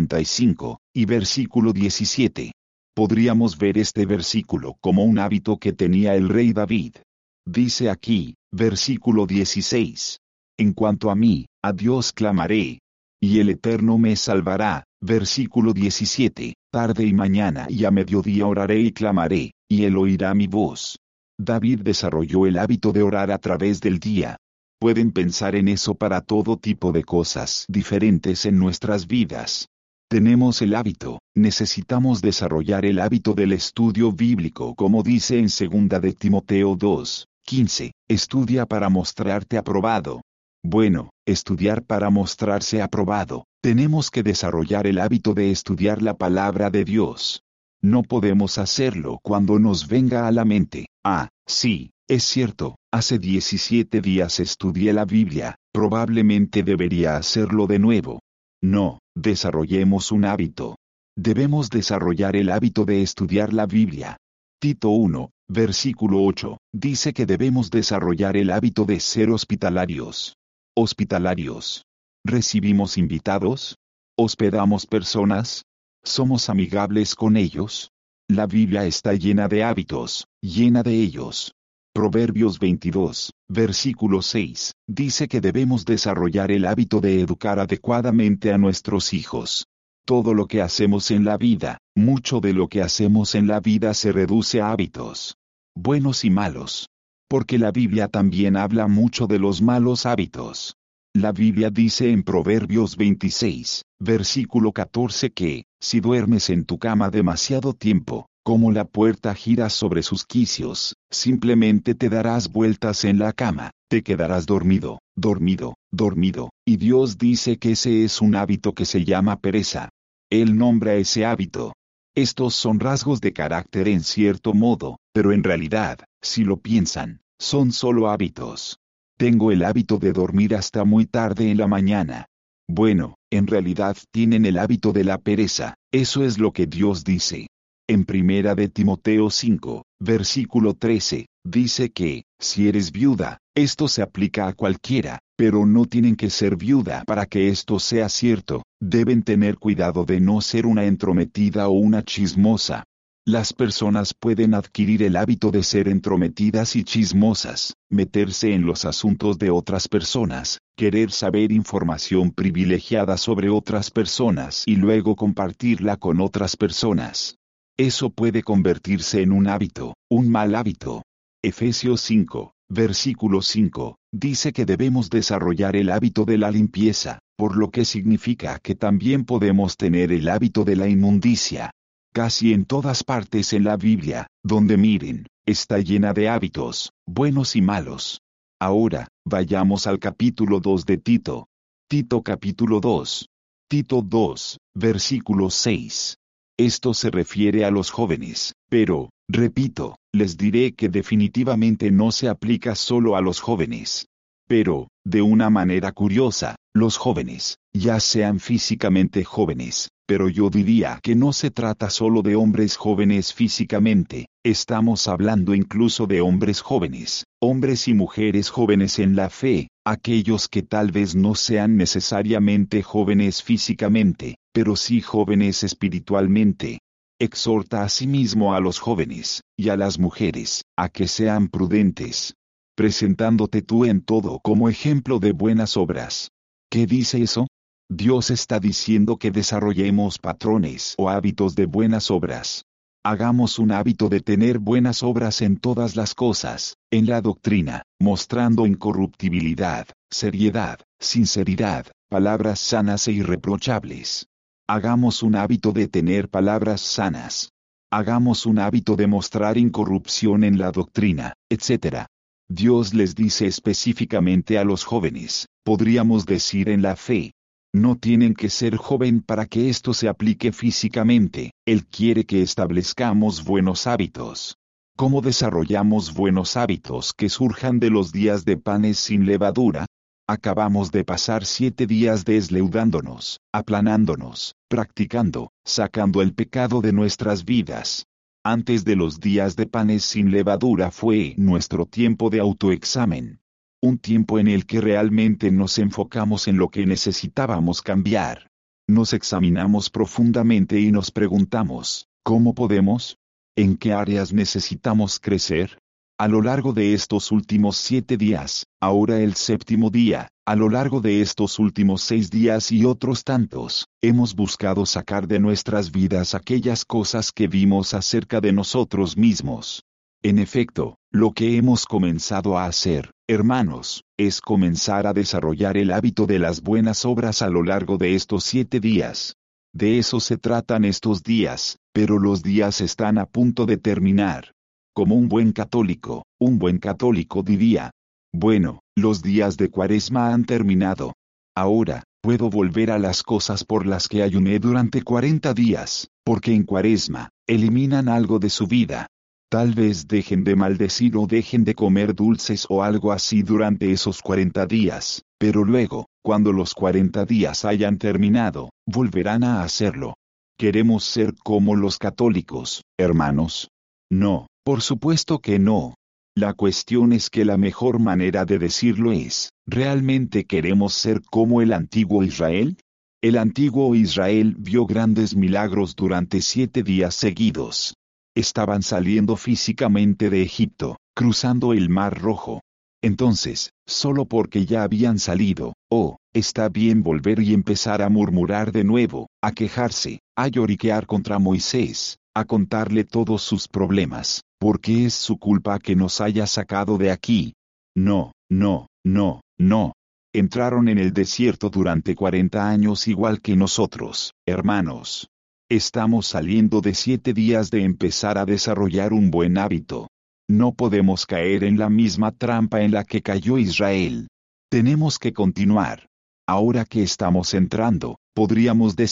55, y versículo 17. Podríamos ver este versículo como un hábito que tenía el rey David. Dice aquí, versículo 16. En cuanto a mí, a Dios clamaré, y el Eterno me salvará. Versículo 17. Tarde y mañana y a mediodía oraré y clamaré, y él oirá mi voz. David desarrolló el hábito de orar a través del día. Pueden pensar en eso para todo tipo de cosas diferentes en nuestras vidas. Tenemos el hábito, necesitamos desarrollar el hábito del estudio bíblico como dice en 2 de Timoteo 2:15, estudia para mostrarte aprobado. Bueno, estudiar para mostrarse aprobado, tenemos que desarrollar el hábito de estudiar la palabra de Dios. No podemos hacerlo cuando nos venga a la mente, sí, es cierto, hace 17 días estudié la Biblia, probablemente debería hacerlo de nuevo. No, desarrollemos un hábito. Debemos desarrollar el hábito de estudiar la Biblia. Tito 1, versículo 8, dice que debemos desarrollar el hábito de ser hospitalarios. Hospitalarios. ¿Recibimos invitados? ¿Hospedamos personas? ¿Somos amigables con ellos? La Biblia está llena de hábitos, llena de ellos. Proverbios 22, versículo 6, dice que debemos desarrollar el hábito de educar adecuadamente a nuestros hijos. Todo lo que hacemos en la vida, mucho de lo que hacemos en la vida se reduce a hábitos, buenos y malos. Porque la Biblia también habla mucho de los malos hábitos. La Biblia dice en Proverbios 26, versículo 14 que, si duermes en tu cama demasiado tiempo, como la puerta gira sobre sus quicios, simplemente te darás vueltas en la cama, te quedarás dormido, dormido, dormido, y Dios dice que ese es un hábito que se llama pereza. Él nombra ese hábito. Estos son rasgos de carácter en cierto modo, pero en realidad, si lo piensan, son solo hábitos. Tengo el hábito de dormir hasta muy tarde en la mañana. Bueno, en realidad tienen el hábito de la pereza, eso es lo que Dios dice. En Primera de Timoteo 5, versículo 13, dice que, si eres viuda, esto se aplica a cualquiera, pero no tienen que ser viuda para que esto sea cierto, deben tener cuidado de no ser una entrometida o una chismosa. Las personas pueden adquirir el hábito de ser entrometidas y chismosas, meterse en los asuntos de otras personas, querer saber información privilegiada sobre otras personas y luego compartirla con otras personas. Eso puede convertirse en un hábito, un mal hábito. Efesios 5, versículo 5, dice que debemos desarrollar el hábito de la limpieza, por lo que significa que también podemos tener el hábito de la inmundicia. Casi en todas partes en la Biblia, donde miren, está llena de hábitos, buenos y malos. Ahora, vayamos al capítulo 2 de Tito. Tito capítulo 2. Tito 2, versículo 6. Esto se refiere a los jóvenes, pero, repito, les diré que definitivamente no se aplica solo a los jóvenes. Pero, de una manera curiosa, los jóvenes, ya sean físicamente jóvenes, pero yo diría que no se trata solo de hombres jóvenes físicamente, estamos hablando incluso de hombres jóvenes, hombres y mujeres jóvenes en la fe, aquellos que tal vez no sean necesariamente jóvenes físicamente, pero sí jóvenes espiritualmente. Exhorta asimismo a los jóvenes, y a las mujeres, a que sean prudentes, presentándote tú en todo como ejemplo de buenas obras. ¿Qué dice eso? Dios está diciendo que desarrollemos patrones o hábitos de buenas obras. Hagamos un hábito de tener buenas obras en todas las cosas, en la doctrina, mostrando incorruptibilidad, seriedad, sinceridad, palabras sanas e irreprochables. Hagamos un hábito de tener palabras sanas. Hagamos un hábito de mostrar incorrupción en la doctrina, etc. Dios les dice específicamente a los jóvenes, podríamos decir en la fe. No tienen que ser joven para que esto se aplique físicamente, Él quiere que establezcamos buenos hábitos. ¿Cómo desarrollamos buenos hábitos que surjan de los días de panes sin levadura? Acabamos de pasar 7 días desleudándonos, aplanándonos, practicando, sacando el pecado de nuestras vidas. Antes de los días de panes sin levadura fue nuestro tiempo de autoexamen. Un tiempo en el que realmente nos enfocamos en lo que necesitábamos cambiar. Nos examinamos profundamente y nos preguntamos, ¿cómo podemos? ¿En qué áreas necesitamos crecer? A lo largo de estos últimos 7 días, ahora el 7º día, a lo largo de estos últimos 6 días y otros tantos, hemos buscado sacar de nuestras vidas aquellas cosas que vimos acerca de nosotros mismos. En efecto, lo que hemos comenzado a hacer, hermanos, es comenzar a desarrollar el hábito de las buenas obras a lo largo de estos 7 días. De eso se tratan estos días, pero los días están a punto de terminar. Como un buen católico diría, bueno, los días de Cuaresma han terminado. Ahora, puedo volver a las cosas por las que ayuné durante 40 días, porque en Cuaresma, eliminan algo de su vida. Tal vez dejen de maldecir o dejen de comer dulces o algo así durante esos 40 días, pero luego, cuando los 40 días hayan terminado, volverán a hacerlo. ¿Queremos ser como los católicos, hermanos? No, por supuesto que no. La cuestión es que la mejor manera de decirlo es, ¿realmente queremos ser como el antiguo Israel? El antiguo Israel vio grandes milagros durante 7 días seguidos. Estaban saliendo físicamente de Egipto, cruzando el Mar Rojo. Entonces, solo porque ya habían salido, está bien volver y empezar a murmurar de nuevo, a quejarse, a lloriquear contra Moisés, a contarle todos sus problemas, porque es su culpa que nos haya sacado de aquí. No, no, no, no. Entraron en el desierto durante 40 años igual que nosotros, hermanos. Estamos saliendo de 7 días de empezar a desarrollar un buen hábito. No podemos caer en la misma trampa en la que cayó Israel. Tenemos que continuar. Ahora que estamos entrando, podríamos decir,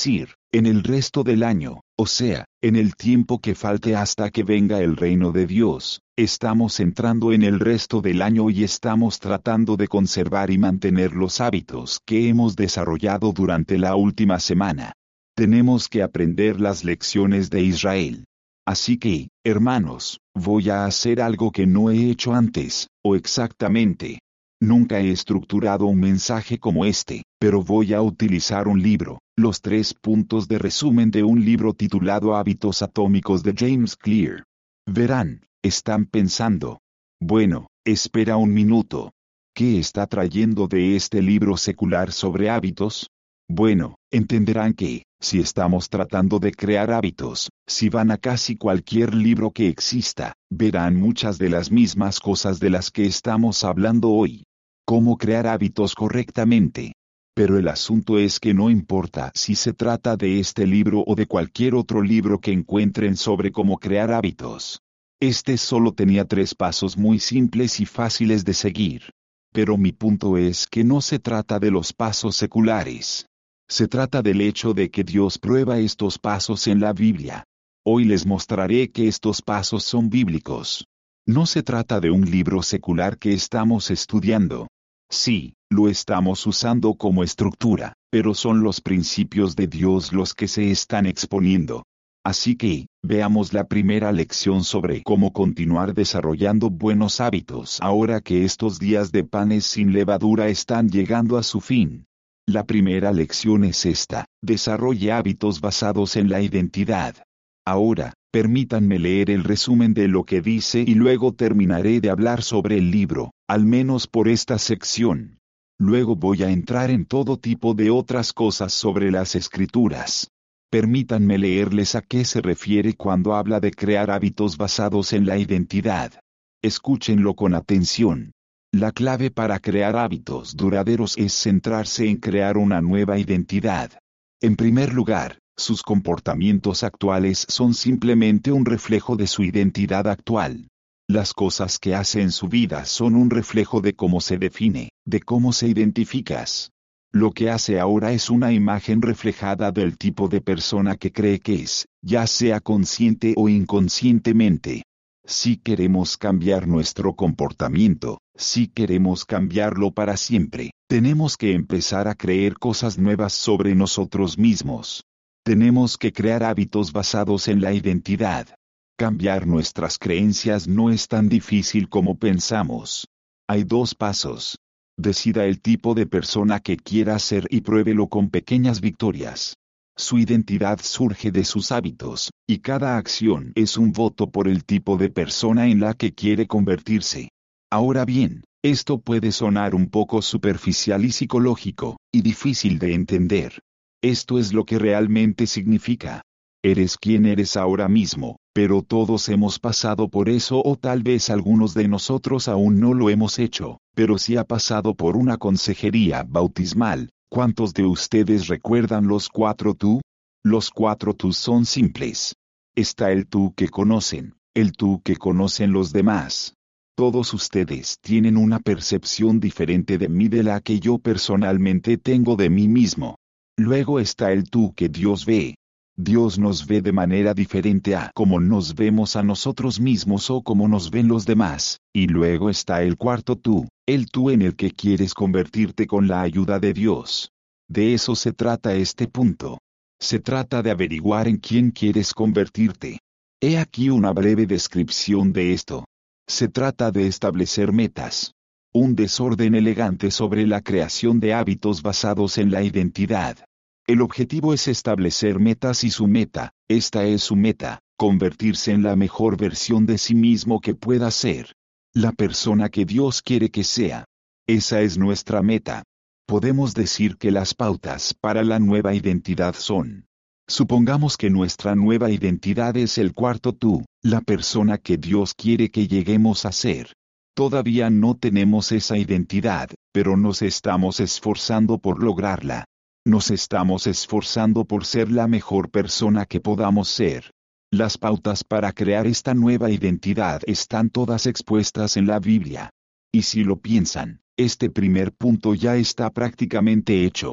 En el resto del año, o sea, en el tiempo que falte hasta que venga el reino de Dios, estamos entrando en el resto del año y estamos tratando de conservar y mantener los hábitos que hemos desarrollado durante la última semana. Tenemos que aprender las lecciones de Israel. Así que, hermanos, voy a hacer algo que no he hecho antes, o exactamente. Nunca he estructurado un mensaje como este, pero voy a utilizar un libro, los 3 puntos de resumen de un libro titulado Hábitos Atómicos de James Clear. Verán, están pensando. Bueno, espera un minuto. ¿Qué está trayendo de este libro secular sobre hábitos? Bueno, entenderán que, si estamos tratando de crear hábitos, si van a casi cualquier libro que exista, verán muchas de las mismas cosas de las que estamos hablando hoy. Cómo crear hábitos correctamente. Pero el asunto es que no importa si se trata de este libro o de cualquier otro libro que encuentren sobre cómo crear hábitos. Este solo tenía 3 pasos muy simples y fáciles de seguir. Pero mi punto es que no se trata de los pasos seculares. Se trata del hecho de que Dios prueba estos pasos en la Biblia. Hoy les mostraré que estos pasos son bíblicos. No se trata de un libro secular que estamos estudiando. Sí, lo estamos usando como estructura, pero son los principios de Dios los que se están exponiendo. Así que, veamos la primera lección sobre cómo continuar desarrollando buenos hábitos ahora que estos días de panes sin levadura están llegando a su fin. La primera lección es esta: desarrolle hábitos basados en la identidad. Ahora, permítanme leer el resumen de lo que dice y luego terminaré de hablar sobre el libro, al menos por esta sección. Luego voy a entrar en todo tipo de otras cosas sobre las escrituras. Permítanme leerles a qué se refiere cuando habla de crear hábitos basados en la identidad. Escúchenlo con atención. La clave para crear hábitos duraderos es centrarse en crear una nueva identidad. En primer lugar, sus comportamientos actuales son simplemente un reflejo de su identidad actual. Las cosas que hace en su vida son un reflejo de cómo se define, de cómo se identificas. Lo que hace ahora es una imagen reflejada del tipo de persona que cree que es, ya sea consciente o inconscientemente. Si queremos cambiar nuestro comportamiento, si queremos cambiarlo para siempre, tenemos que empezar a creer cosas nuevas sobre nosotros mismos. Tenemos que crear hábitos basados en la identidad. Cambiar nuestras creencias no es tan difícil como pensamos. Hay 2 pasos. Decida el tipo de persona que quiera ser y pruébelo con pequeñas victorias. Su identidad surge de sus hábitos, y cada acción es un voto por el tipo de persona en la que quiere convertirse. Ahora bien, esto puede sonar un poco superficial y psicológico, y difícil de entender. Esto es lo que realmente significa. Eres quien eres ahora mismo, pero todos hemos pasado por eso o tal vez algunos de nosotros aún no lo hemos hecho, pero sí ha pasado por una consejería bautismal. ¿Cuántos de ustedes recuerdan los 4 tú? Los 4 tú son simples. Está el tú que conocen, el tú que conocen los demás. Todos ustedes tienen una percepción diferente de mí de la que yo personalmente tengo de mí mismo. Luego está el tú que Dios ve. Dios nos ve de manera diferente a cómo nos vemos a nosotros mismos o cómo nos ven los demás. Y luego está el cuarto tú, el tú en el que quieres convertirte con la ayuda de Dios. De eso se trata este punto. Se trata de averiguar en quién quieres convertirte. He aquí una breve descripción de esto. Se trata de establecer metas. Un desorden elegante sobre la creación de hábitos basados en la identidad. El objetivo es establecer metas y su meta, esta es su meta, convertirse en la mejor versión de sí mismo que pueda ser. La persona que Dios quiere que sea. Esa es nuestra meta. Podemos decir que las pautas para la nueva identidad son. Supongamos que nuestra nueva identidad es el cuarto tú, la persona que Dios quiere que lleguemos a ser. Todavía no tenemos esa identidad, pero nos estamos esforzando por lograrla. Nos estamos esforzando por ser la mejor persona que podamos ser. Las pautas para crear esta nueva identidad están todas expuestas en la Biblia. Y si lo piensan, este primer punto ya está prácticamente hecho.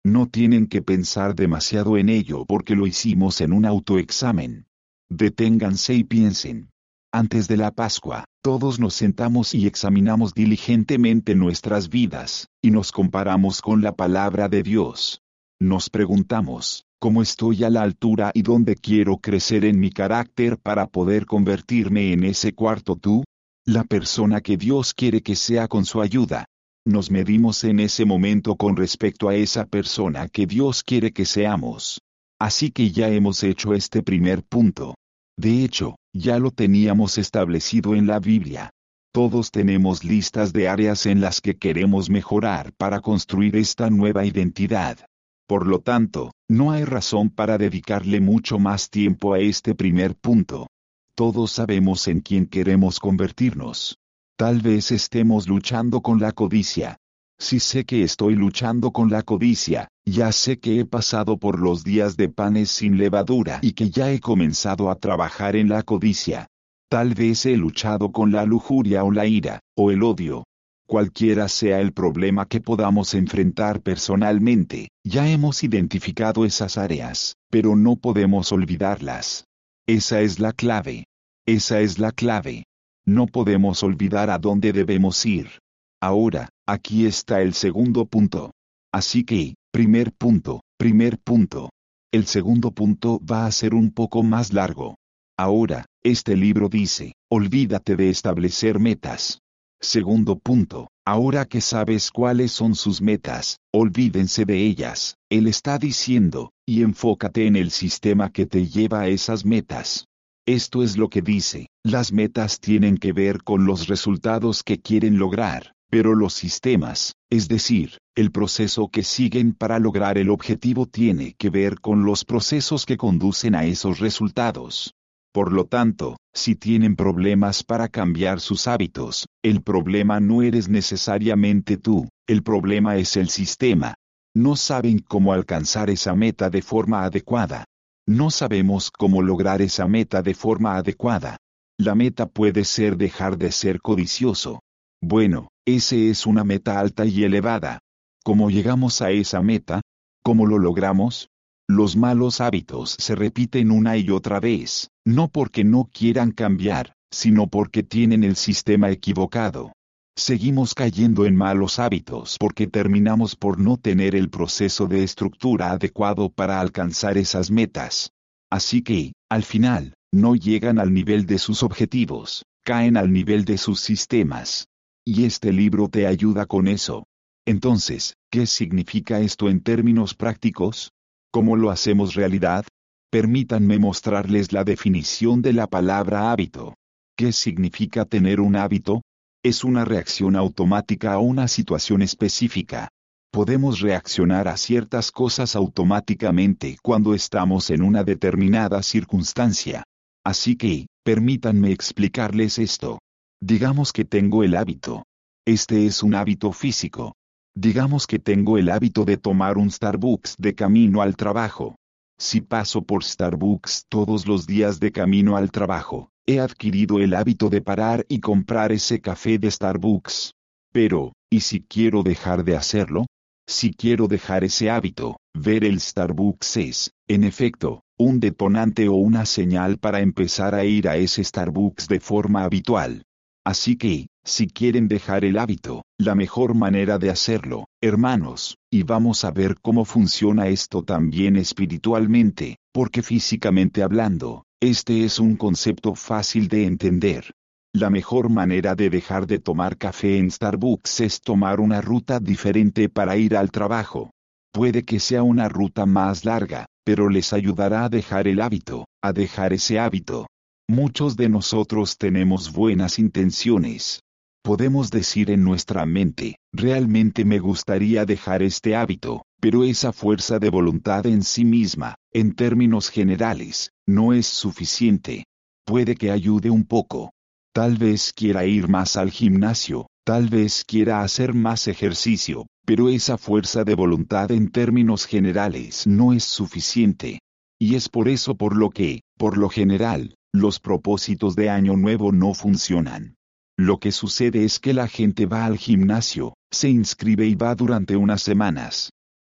No tienen que pensar demasiado en ello porque lo hicimos en un autoexamen. Deténganse y piensen. Antes de la Pascua, todos nos sentamos y examinamos diligentemente nuestras vidas, y nos comparamos con la palabra de Dios. Nos preguntamos, ¿cómo estoy a la altura y dónde quiero crecer en mi carácter para poder convertirme en ese cuarto tú? La persona que Dios quiere que sea con su ayuda. Nos medimos en ese momento con respecto a esa persona que Dios quiere que seamos. Así que ya hemos hecho este primer punto. De hecho, ya lo teníamos establecido en la Biblia. Todos tenemos listas de áreas en las que queremos mejorar para construir esta nueva identidad. Por lo tanto, no hay razón para dedicarle mucho más tiempo a este primer punto. Todos sabemos en quién queremos convertirnos. Tal vez estemos luchando con la codicia. Si sé que estoy luchando con la codicia, ya sé que he pasado por los días de panes sin levadura y que ya he comenzado a trabajar en la codicia. Tal vez he luchado con la lujuria o la ira, o el odio. Cualquiera sea el problema que podamos enfrentar personalmente, ya hemos identificado esas áreas, pero no podemos olvidarlas. Esa es la clave. Esa es la clave. No podemos olvidar a dónde debemos ir. Ahora, aquí está el segundo punto. Así que, primer punto. El segundo punto va a ser un poco más largo. Ahora, este libro dice, olvídate de establecer metas. Segundo punto, ahora que sabes cuáles son sus metas, olvídense de ellas, él está diciendo, y enfócate en el sistema que te lleva a esas metas. Esto es lo que dice, las metas tienen que ver con los resultados que quieren lograr, pero los sistemas, es decir, el proceso que siguen para lograr el objetivo tiene que ver con los procesos que conducen a esos resultados. Por lo tanto, si tienen problemas para cambiar sus hábitos, el problema no eres necesariamente tú, el problema es el sistema. No saben cómo alcanzar esa meta de forma adecuada. No sabemos cómo lograr esa meta de forma adecuada. La meta puede ser dejar de ser codicioso. Bueno, ese es una meta alta y elevada. ¿Cómo llegamos a esa meta? ¿Cómo lo logramos? Los malos hábitos se repiten una y otra vez, no porque no quieran cambiar, sino porque tienen el sistema equivocado. Seguimos cayendo en malos hábitos porque terminamos por no tener el proceso de estructura adecuado para alcanzar esas metas. Así que, al final, no llegan al nivel de sus objetivos, caen al nivel de sus sistemas. Y este libro te ayuda con eso. Entonces, ¿qué significa esto en términos prácticos? ¿Cómo lo hacemos realidad? Permítanme mostrarles la definición de la palabra hábito. ¿Qué significa tener un hábito? Es una reacción automática a una situación específica. Podemos reaccionar a ciertas cosas automáticamente cuando estamos en una determinada circunstancia. Así que, permítanme explicarles esto. Digamos que tengo el hábito. Este es un hábito físico. Digamos que tengo el hábito de tomar un Starbucks de camino al trabajo. Si paso por Starbucks todos los días de camino al trabajo, he adquirido el hábito de parar y comprar ese café de Starbucks. Pero, ¿y si quiero dejar de hacerlo? Si quiero dejar ese hábito, ver el Starbucks es, en efecto, un detonante o una señal para empezar a ir a ese Starbucks de forma habitual. Así que, si quieren dejar el hábito, la mejor manera de hacerlo, hermanos, y vamos a ver cómo funciona esto también espiritualmente, porque físicamente hablando, este es un concepto fácil de entender. La mejor manera de dejar de tomar café en Starbucks es tomar una ruta diferente para ir al trabajo. Puede que sea una ruta más larga, pero les ayudará a dejar el hábito, a dejar ese hábito. Muchos de nosotros tenemos buenas intenciones. Podemos decir en nuestra mente, realmente me gustaría dejar este hábito, pero esa fuerza de voluntad en sí misma, en términos generales, no es suficiente. Puede que ayude un poco. Tal vez quiera ir más al gimnasio, tal vez quiera hacer más ejercicio, pero esa fuerza de voluntad en términos generales no es suficiente. Y es por eso por lo que, por lo general, los propósitos de Año Nuevo no funcionan. Lo que sucede es que la gente va al gimnasio, se inscribe y va durante unas semanas.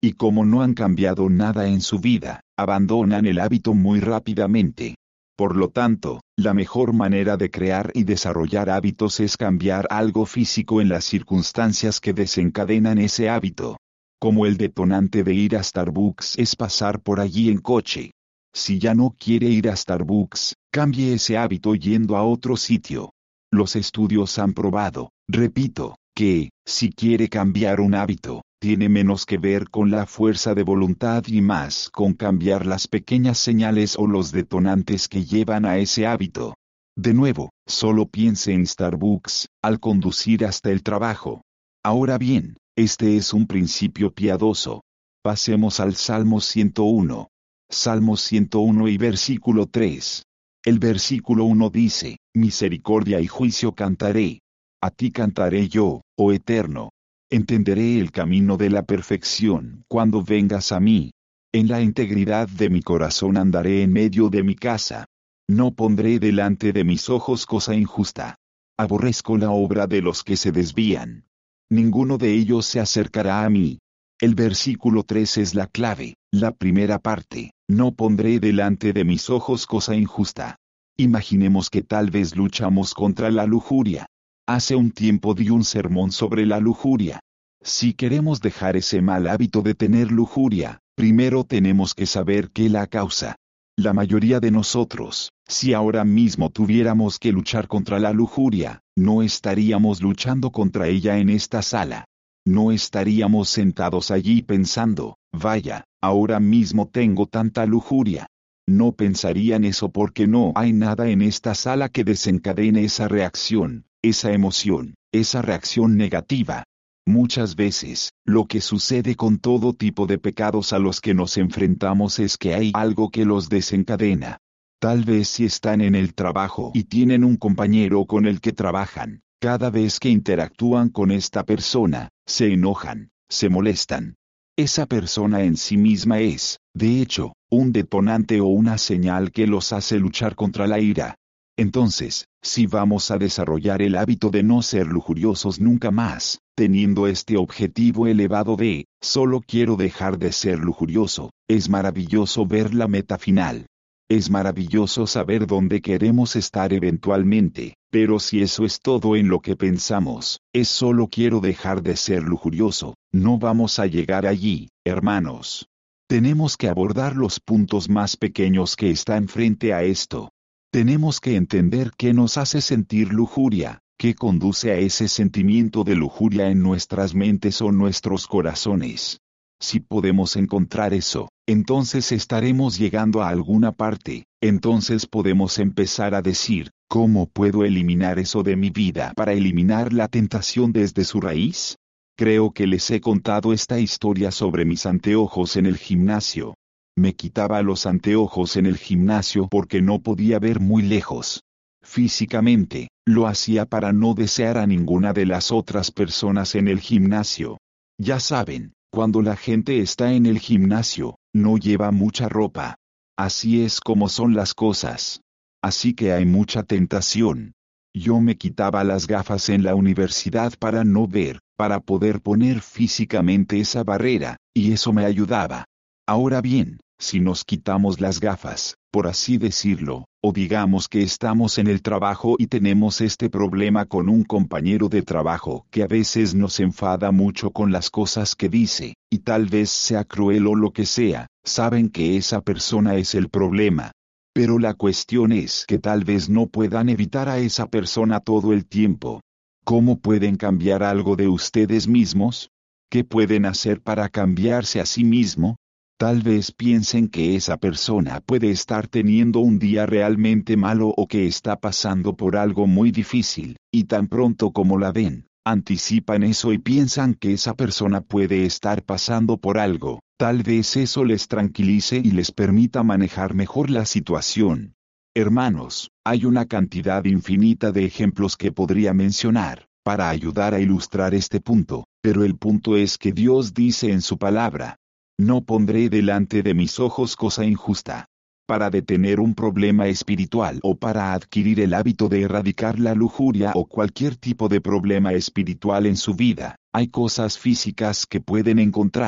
Y como no han cambiado nada en su vida, abandonan el hábito muy rápidamente. Por lo tanto, la mejor manera de crear y desarrollar hábitos es cambiar algo físico en las circunstancias que desencadenan ese hábito. Como el detonante de ir a Starbucks es pasar por allí en coche. Si ya no quiere ir a Starbucks, cambie ese hábito yendo a otro sitio. Los estudios han probado, repito, que, si quiere cambiar un hábito, tiene menos que ver con la fuerza de voluntad y más con cambiar las pequeñas señales o los detonantes que llevan a ese hábito. De nuevo, solo piense en Starbucks, al conducir hasta el trabajo. Ahora bien, este es un principio piadoso. Pasemos al Salmo 101. Salmo 101 y versículo 3. El versículo 1 dice, misericordia y juicio cantaré. A ti cantaré yo, oh Eterno. Entenderé el camino de la perfección cuando vengas a mí. En la integridad de mi corazón andaré en medio de mi casa. No pondré delante de mis ojos cosa injusta. Aborrezco la obra de los que se desvían. Ninguno de ellos se acercará a mí. El versículo 3 es la clave, la primera parte. No pondré delante de mis ojos cosa injusta. Imaginemos que tal vez luchamos contra la lujuria. Hace un tiempo di un sermón sobre la lujuria. Si queremos dejar ese mal hábito de tener lujuria, primero tenemos que saber qué la causa. La mayoría de nosotros, si ahora mismo tuviéramos que luchar contra la lujuria, no estaríamos luchando contra ella en esta sala. No estaríamos sentados allí pensando, vaya, ahora mismo tengo tanta lujuria. No pensarían eso porque no hay nada en esta sala que desencadene esa reacción, esa emoción, esa reacción negativa. Muchas veces, lo que sucede con todo tipo de pecados a los que nos enfrentamos es que hay algo que los desencadena. Tal vez si están en el trabajo y tienen un compañero con el que trabajan, cada vez que interactúan con esta persona, se enojan, se molestan. Esa persona en sí misma es, de hecho, un detonante o una señal que los hace luchar contra la ira. Entonces, si vamos a desarrollar el hábito de no ser lujuriosos nunca más, teniendo este objetivo elevado de, solo quiero dejar de ser lujurioso, es maravilloso ver la meta final. Es maravilloso saber dónde queremos estar eventualmente, pero si eso es todo en lo que pensamos, es solo quiero dejar de ser lujurioso, no vamos a llegar allí, hermanos. Tenemos que abordar los puntos más pequeños que están frente a esto. Tenemos que entender qué nos hace sentir lujuria, qué conduce a ese sentimiento de lujuria en nuestras mentes o nuestros corazones. Si podemos encontrar eso, entonces estaremos llegando a alguna parte, entonces podemos empezar a decir, ¿cómo puedo eliminar eso de mi vida para eliminar la tentación desde su raíz? Creo que les he contado esta historia sobre mis anteojos en el gimnasio. Me quitaba los anteojos en el gimnasio porque no podía ver muy lejos. Físicamente, lo hacía para no desear a ninguna de las otras personas en el gimnasio. Ya saben, cuando la gente está en el gimnasio, no lleva mucha ropa. Así es como son las cosas. Así que hay mucha tentación. Yo me quitaba las gafas en la universidad para no ver, para poder poner físicamente esa barrera, y eso me ayudaba. Ahora bien, si nos quitamos las gafas, por así decirlo, o digamos que estamos en el trabajo y tenemos este problema con un compañero de trabajo que a veces nos enfada mucho con las cosas que dice, y tal vez sea cruel o lo que sea, saben que esa persona es el problema. Pero la cuestión es que tal vez no puedan evitar a esa persona todo el tiempo. ¿Cómo pueden cambiar algo de ustedes mismos? ¿Qué pueden hacer para cambiarse a sí mismo? Tal vez piensen que esa persona puede estar teniendo un día realmente malo o que está pasando por algo muy difícil, y tan pronto como la ven, anticipan eso y piensan que esa persona puede estar pasando por algo. Tal vez eso les tranquilice y les permita manejar mejor la situación. Hermanos, hay una cantidad infinita de ejemplos que podría mencionar, para ayudar a ilustrar este punto, pero el punto es que Dios dice en su palabra, no pondré delante de mis ojos cosa injusta. Para detener un problema espiritual o para adquirir el hábito de erradicar la lujuria o cualquier tipo de problema espiritual en su vida, hay cosas físicas que pueden encontrar,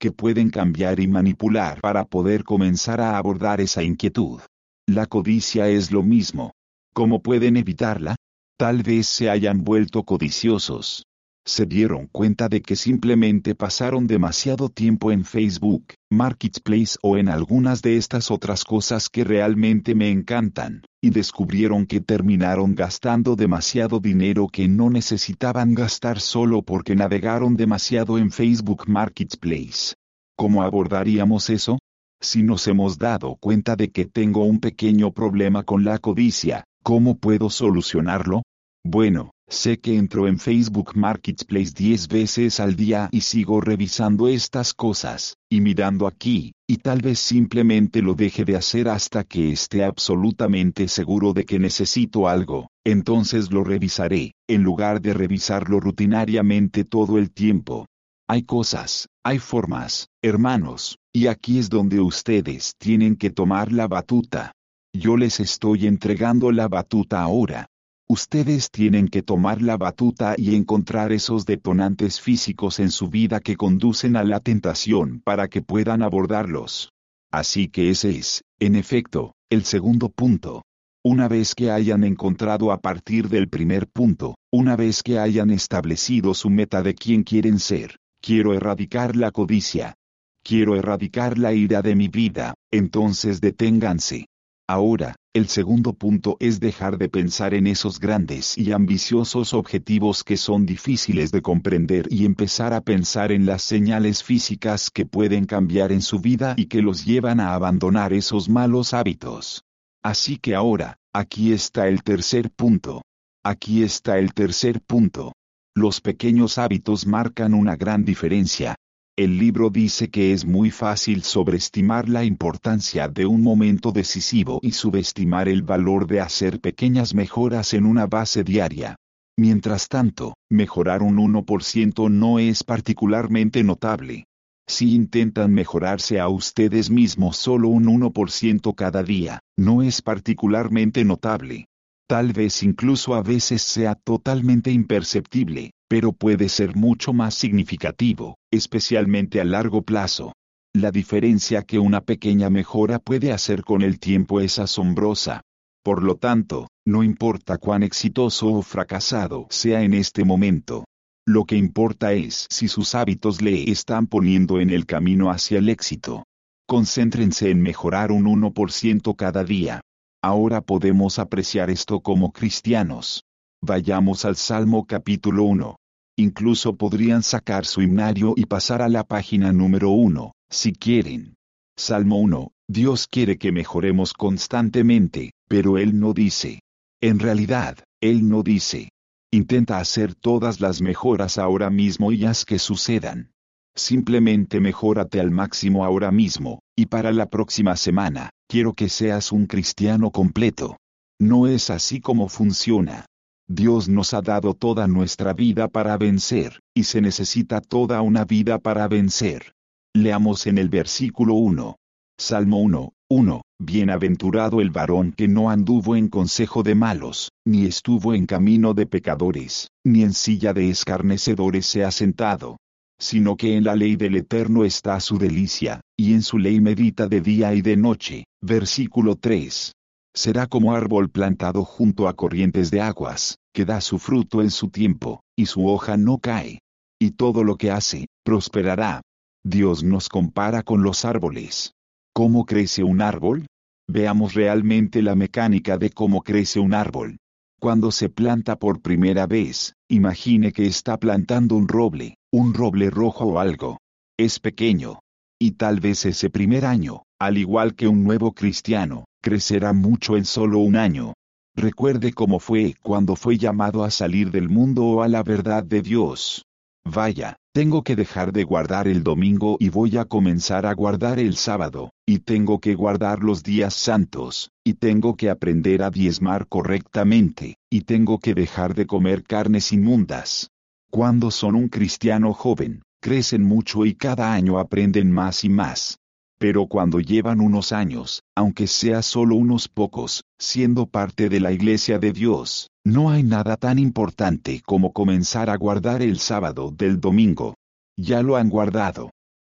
que pueden cambiar y manipular para poder comenzar a abordar esa inquietud. La codicia es lo mismo. ¿Cómo pueden evitarla? Tal vez se hayan vuelto codiciosos. Se dieron cuenta de que simplemente pasaron demasiado tiempo en Facebook, Marketplace o en algunas de estas otras cosas que realmente me encantan, y descubrieron que terminaron gastando demasiado dinero que no necesitaban gastar solo porque navegaron demasiado en Facebook Marketplace. ¿Cómo abordaríamos eso? Si nos hemos dado cuenta de que tengo un pequeño problema con la codicia, ¿cómo puedo solucionarlo? Bueno, sé que entro en Facebook Marketplace 10 veces al día y sigo revisando estas cosas, y mirando aquí, y tal vez simplemente lo deje de hacer hasta que esté absolutamente seguro de que necesito algo, entonces lo revisaré, en lugar de revisarlo rutinariamente todo el tiempo. Hay cosas, hay formas, hermanos, y aquí es donde ustedes tienen que tomar la batuta. Yo les estoy entregando la batuta ahora. Ustedes tienen que tomar la batuta y encontrar esos detonantes físicos en su vida que conducen a la tentación para que puedan abordarlos. Así que ese es, en efecto, el segundo punto. Una vez que hayan encontrado a partir del primer punto, una vez que hayan establecido su meta de quién quieren ser, quiero erradicar la codicia. Quiero erradicar la ira de mi vida, entonces deténganse. Ahora, el segundo punto es dejar de pensar en esos grandes y ambiciosos objetivos que son difíciles de comprender y empezar a pensar en las señales físicas que pueden cambiar en su vida y que los llevan a abandonar esos malos hábitos. Así que ahora, aquí está el tercer punto. Aquí está el tercer punto. Los pequeños hábitos marcan una gran diferencia. El libro dice que es muy fácil sobreestimar la importancia de un momento decisivo y subestimar el valor de hacer pequeñas mejoras en una base diaria. Mientras tanto, mejorar un 1% no es particularmente notable. Si intentan mejorarse a ustedes mismos solo un 1% cada día, no es particularmente notable. Tal vez incluso a veces sea totalmente imperceptible, pero puede ser mucho más significativo, especialmente a largo plazo. La diferencia que una pequeña mejora puede hacer con el tiempo es asombrosa. Por lo tanto, no importa cuán exitoso o fracasado sea en este momento. Lo que importa es si sus hábitos le están poniendo en el camino hacia el éxito. Concéntrense en mejorar un 1% cada día. Ahora podemos apreciar esto como cristianos. Vayamos al Salmo capítulo 1. Incluso podrían sacar su himnario y pasar a la página número 1, si quieren. Salmo 1. Dios quiere que mejoremos constantemente, pero Él no dice. En realidad, Él no dice. Intenta hacer todas las mejoras ahora mismo y haz que sucedan. Simplemente mejórate al máximo ahora mismo, y para la próxima semana, quiero que seas un cristiano completo. No es así como funciona. Dios nos ha dado toda nuestra vida para vencer, y se necesita toda una vida para vencer. Leamos en el versículo 1. Salmo 1, 1. Bienaventurado el varón que no anduvo en consejo de malos, ni estuvo en camino de pecadores, ni en silla de escarnecedores se ha sentado, sino que en la ley del Eterno está su delicia, y en su ley medita de día y de noche. Versículo 3. Será como árbol plantado junto a corrientes de aguas, que da su fruto en su tiempo, y su hoja no cae. Y todo lo que hace, prosperará. Dios nos compara con los árboles. ¿Cómo crece un árbol? Veamos realmente la mecánica de cómo crece un árbol. Cuando se planta por primera vez, imagine que está plantando un roble rojo o algo. Es pequeño. Y tal vez ese primer año, al igual que un nuevo cristiano, crecerá mucho en solo un año. Recuerde cómo fue cuando fue llamado a salir del mundo o a la verdad de Dios. Vaya, tengo que dejar de guardar el domingo y voy a comenzar a guardar el sábado, y tengo que guardar los días santos, y tengo que aprender a diezmar correctamente, y tengo que dejar de comer carnes inmundas. Cuando son un cristiano joven, crecen mucho y cada año aprenden más y más. Pero cuando llevan unos años, aunque sea solo unos pocos, siendo parte de la iglesia de Dios, no hay nada tan importante como comenzar a guardar el sábado del domingo. Ya lo han guardado.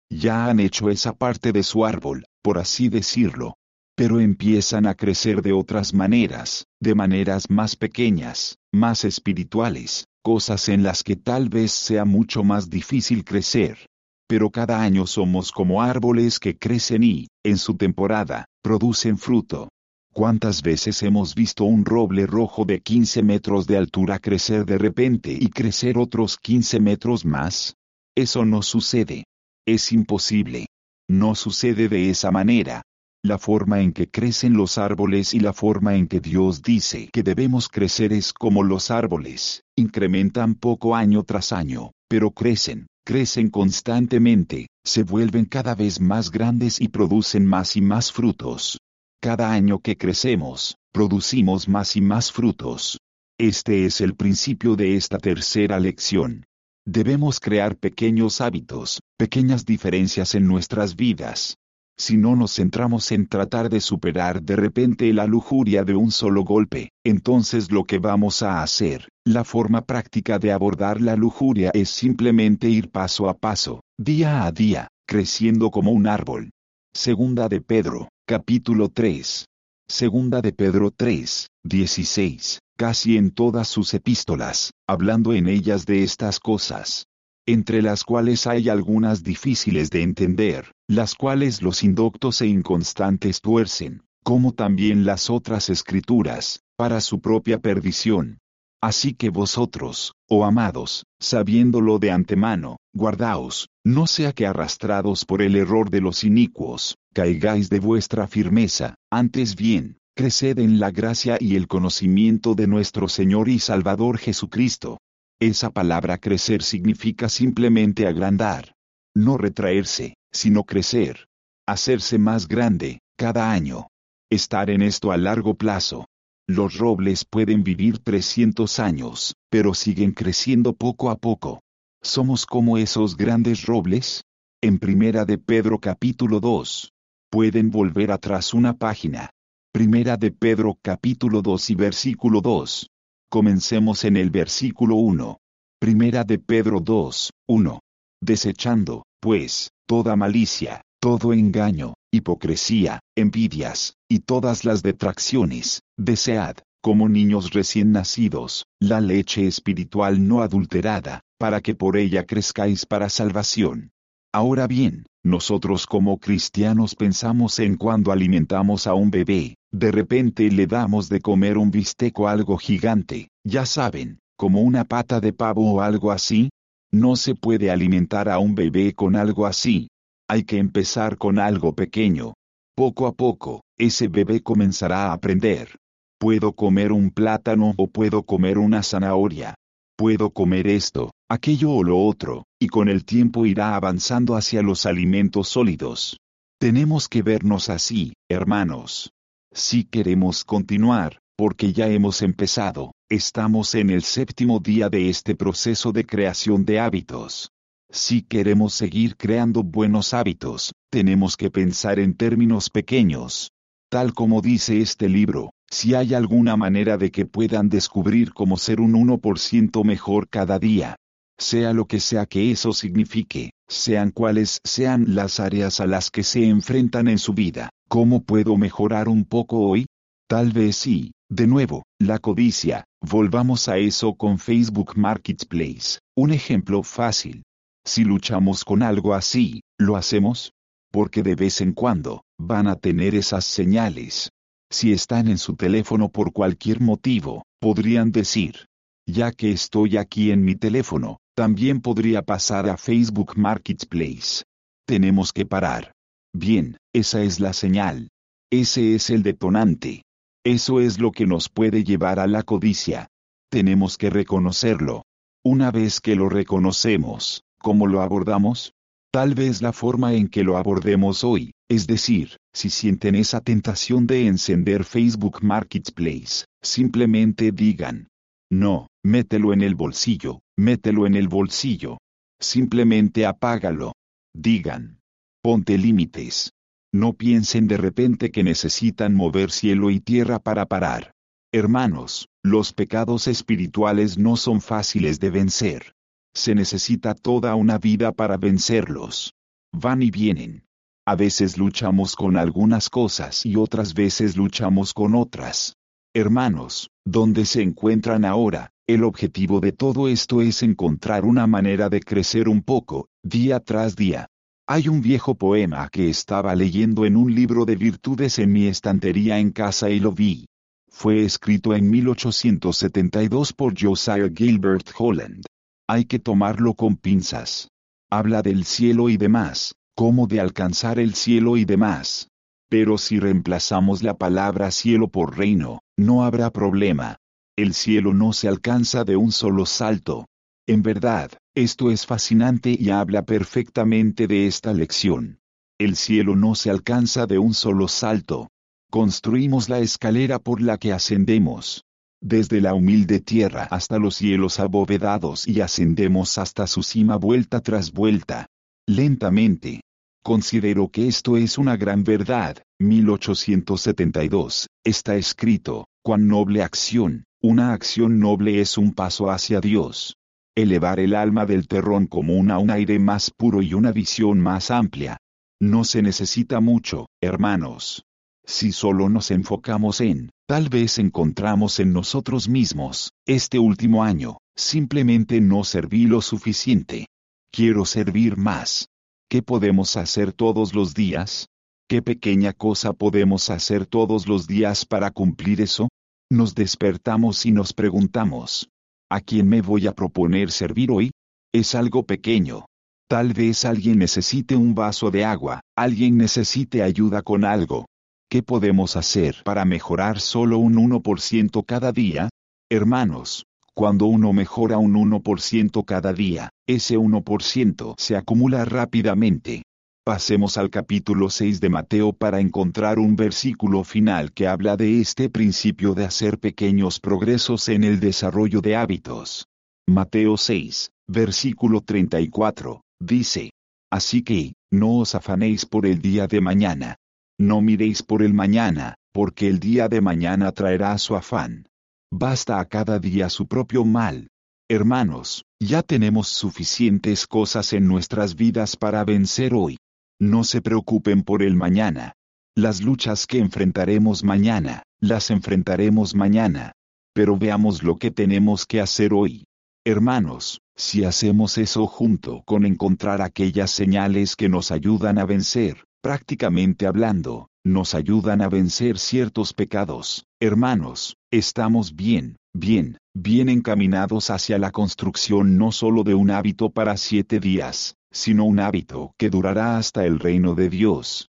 Ya han hecho esa parte de su árbol, por así decirlo. Pero empiezan a crecer de otras maneras, de maneras más pequeñas, más espirituales, cosas en las que tal vez sea mucho más difícil crecer. Pero cada año somos como árboles que crecen y, en su temporada, producen fruto. ¿Cuántas veces hemos visto un roble rojo de 15 metros de altura crecer de repente y crecer otros 15 metros más? Eso no sucede. Es imposible. No sucede de esa manera. La forma en que crecen los árboles y la forma en que Dios dice que debemos crecer es como los árboles, incrementan poco año tras año, pero crecen constantemente, se vuelven cada vez más grandes y producen más y más frutos. Cada año que crecemos, producimos más y más frutos. Este es el principio de esta tercera lección. Debemos crear pequeños hábitos, pequeñas diferencias en nuestras vidas. Si no nos centramos en tratar de superar de repente la lujuria de un solo golpe, entonces lo que vamos a hacer, la forma práctica de abordar la lujuria es simplemente ir paso a paso, día a día, creciendo como un árbol. Segunda de Pedro, capítulo 3. Segunda de Pedro 3, 16, casi en todas sus epístolas, hablando en ellas de estas cosas, entre las cuales hay algunas difíciles de entender, las cuales los indoctos e inconstantes tuercen, como también las otras escrituras, para su propia perdición. Así que vosotros, oh amados, sabiéndolo de antemano, guardaos, no sea que arrastrados por el error de los inicuos, caigáis de vuestra firmeza, antes bien, creced en la gracia y el conocimiento de nuestro Señor y Salvador Jesucristo. Esa palabra crecer significa simplemente agrandar. No retraerse, sino crecer. Hacerse más grande, cada año. Estar en esto a largo plazo. Los robles pueden vivir 300 años, pero siguen creciendo poco a poco. ¿Somos como esos grandes robles? En Primera de Pedro capítulo 2. Pueden volver atrás una página. Primera de Pedro capítulo 2 y versículo 2. Comencemos en el versículo 1. Primera de Pedro 2, 1. Desechando, pues, toda malicia, todo engaño, hipocresía, envidias, y todas las detracciones, desead, como niños recién nacidos, la leche espiritual no adulterada, para que por ella crezcáis para salvación. Ahora bien, nosotros como cristianos pensamos en cuando alimentamos a un bebé, de repente le damos de comer un bistec o algo gigante, ya saben, como una pata de pavo o algo así. No se puede alimentar a un bebé con algo así. Hay que empezar con algo pequeño. Poco a poco, ese bebé comenzará a aprender. Puedo comer un plátano o puedo comer una zanahoria. Puedo comer esto, aquello o lo otro, y con el tiempo irá avanzando hacia los alimentos sólidos. Tenemos que vernos así, hermanos. Si queremos continuar, porque ya hemos empezado, estamos en el 7º día de este proceso de creación de hábitos. Si queremos seguir creando buenos hábitos, tenemos que pensar en términos pequeños. Tal como dice este libro, si hay alguna manera de que puedan descubrir cómo ser un 1% mejor cada día, sea lo que sea que eso signifique, sean cuales sean las áreas a las que se enfrentan en su vida, ¿cómo puedo mejorar un poco hoy? Tal vez sí, de nuevo, la codicia, volvamos a eso con Facebook Marketplace, un ejemplo fácil. Si luchamos con algo así, ¿lo hacemos? Porque de vez en cuando, van a tener esas señales. Si están en su teléfono por cualquier motivo, podrían decir, ya que estoy aquí en mi teléfono, también podría pasar a Facebook Marketplace. Tenemos que parar. Bien, esa es la señal. Ese es el detonante. Eso es lo que nos puede llevar a la codicia. Tenemos que reconocerlo. Una vez que lo reconocemos, ¿cómo lo abordamos? Tal vez la forma en que lo abordemos hoy, es decir, si sienten esa tentación de encender Facebook Marketplace, simplemente digan, no, mételo en el bolsillo, mételo en el bolsillo. Simplemente apágalo. Digan, ponte límites. No piensen de repente que necesitan mover cielo y tierra para parar. Hermanos, los pecados espirituales no son fáciles de vencer. Se necesita toda una vida para vencerlos. Van y vienen. A veces luchamos con algunas cosas y otras veces luchamos con otras. Hermanos, ¿dónde se encuentran ahora? El objetivo de todo esto es encontrar una manera de crecer un poco, día tras día. Hay un viejo poema que estaba leyendo en un libro de virtudes en mi estantería en casa y lo vi. Fue escrito en 1872 por Josiah Gilbert Holland. Hay que tomarlo con pinzas. Habla del cielo y demás, cómo de alcanzar el cielo y demás. Pero si reemplazamos la palabra cielo por reino, no habrá problema. El cielo no se alcanza de un solo salto. En verdad, esto es fascinante y habla perfectamente de esta lección. El cielo no se alcanza de un solo salto. Construimos la escalera por la que ascendemos. Desde la humilde tierra hasta los cielos abovedados y ascendemos hasta su cima vuelta tras vuelta. Lentamente. Considero que esto es una gran verdad. 1872, está escrito, cuán noble acción, una acción noble es un paso hacia Dios. Elevar el alma del terrón común a un aire más puro y una visión más amplia. No se necesita mucho, hermanos. Si solo nos enfocamos en, tal vez encontramos en nosotros mismos, este último año, simplemente no serví lo suficiente. Quiero servir más. ¿Qué podemos hacer todos los días? ¿Qué pequeña cosa podemos hacer todos los días para cumplir eso? Nos despertamos y nos preguntamos, ¿a quién me voy a proponer servir hoy? Es algo pequeño. Tal vez alguien necesite un vaso de agua, alguien necesite ayuda con algo. ¿Qué podemos hacer para mejorar solo un 1% cada día? Hermanos, cuando uno mejora un 1% cada día, ese 1% se acumula rápidamente. Pasemos al capítulo 6 de Mateo para encontrar un versículo final que habla de este principio de hacer pequeños progresos en el desarrollo de hábitos. Mateo 6, versículo 34, dice: Así que, no os afanéis por el día de mañana. No miréis por el mañana, porque el día de mañana traerá su afán. Basta a cada día su propio mal. Hermanos, ya tenemos suficientes cosas en nuestras vidas para vencer hoy. No se preocupen por el mañana. Las luchas que enfrentaremos mañana, las enfrentaremos mañana. Pero veamos lo que tenemos que hacer hoy. Hermanos, si hacemos eso junto con encontrar aquellas señales que nos ayudan a vencer, prácticamente hablando, nos ayudan a vencer ciertos pecados, hermanos, estamos bien encaminados hacia la construcción no solo de un hábito para 7 días, sino un hábito que durará hasta el reino de Dios.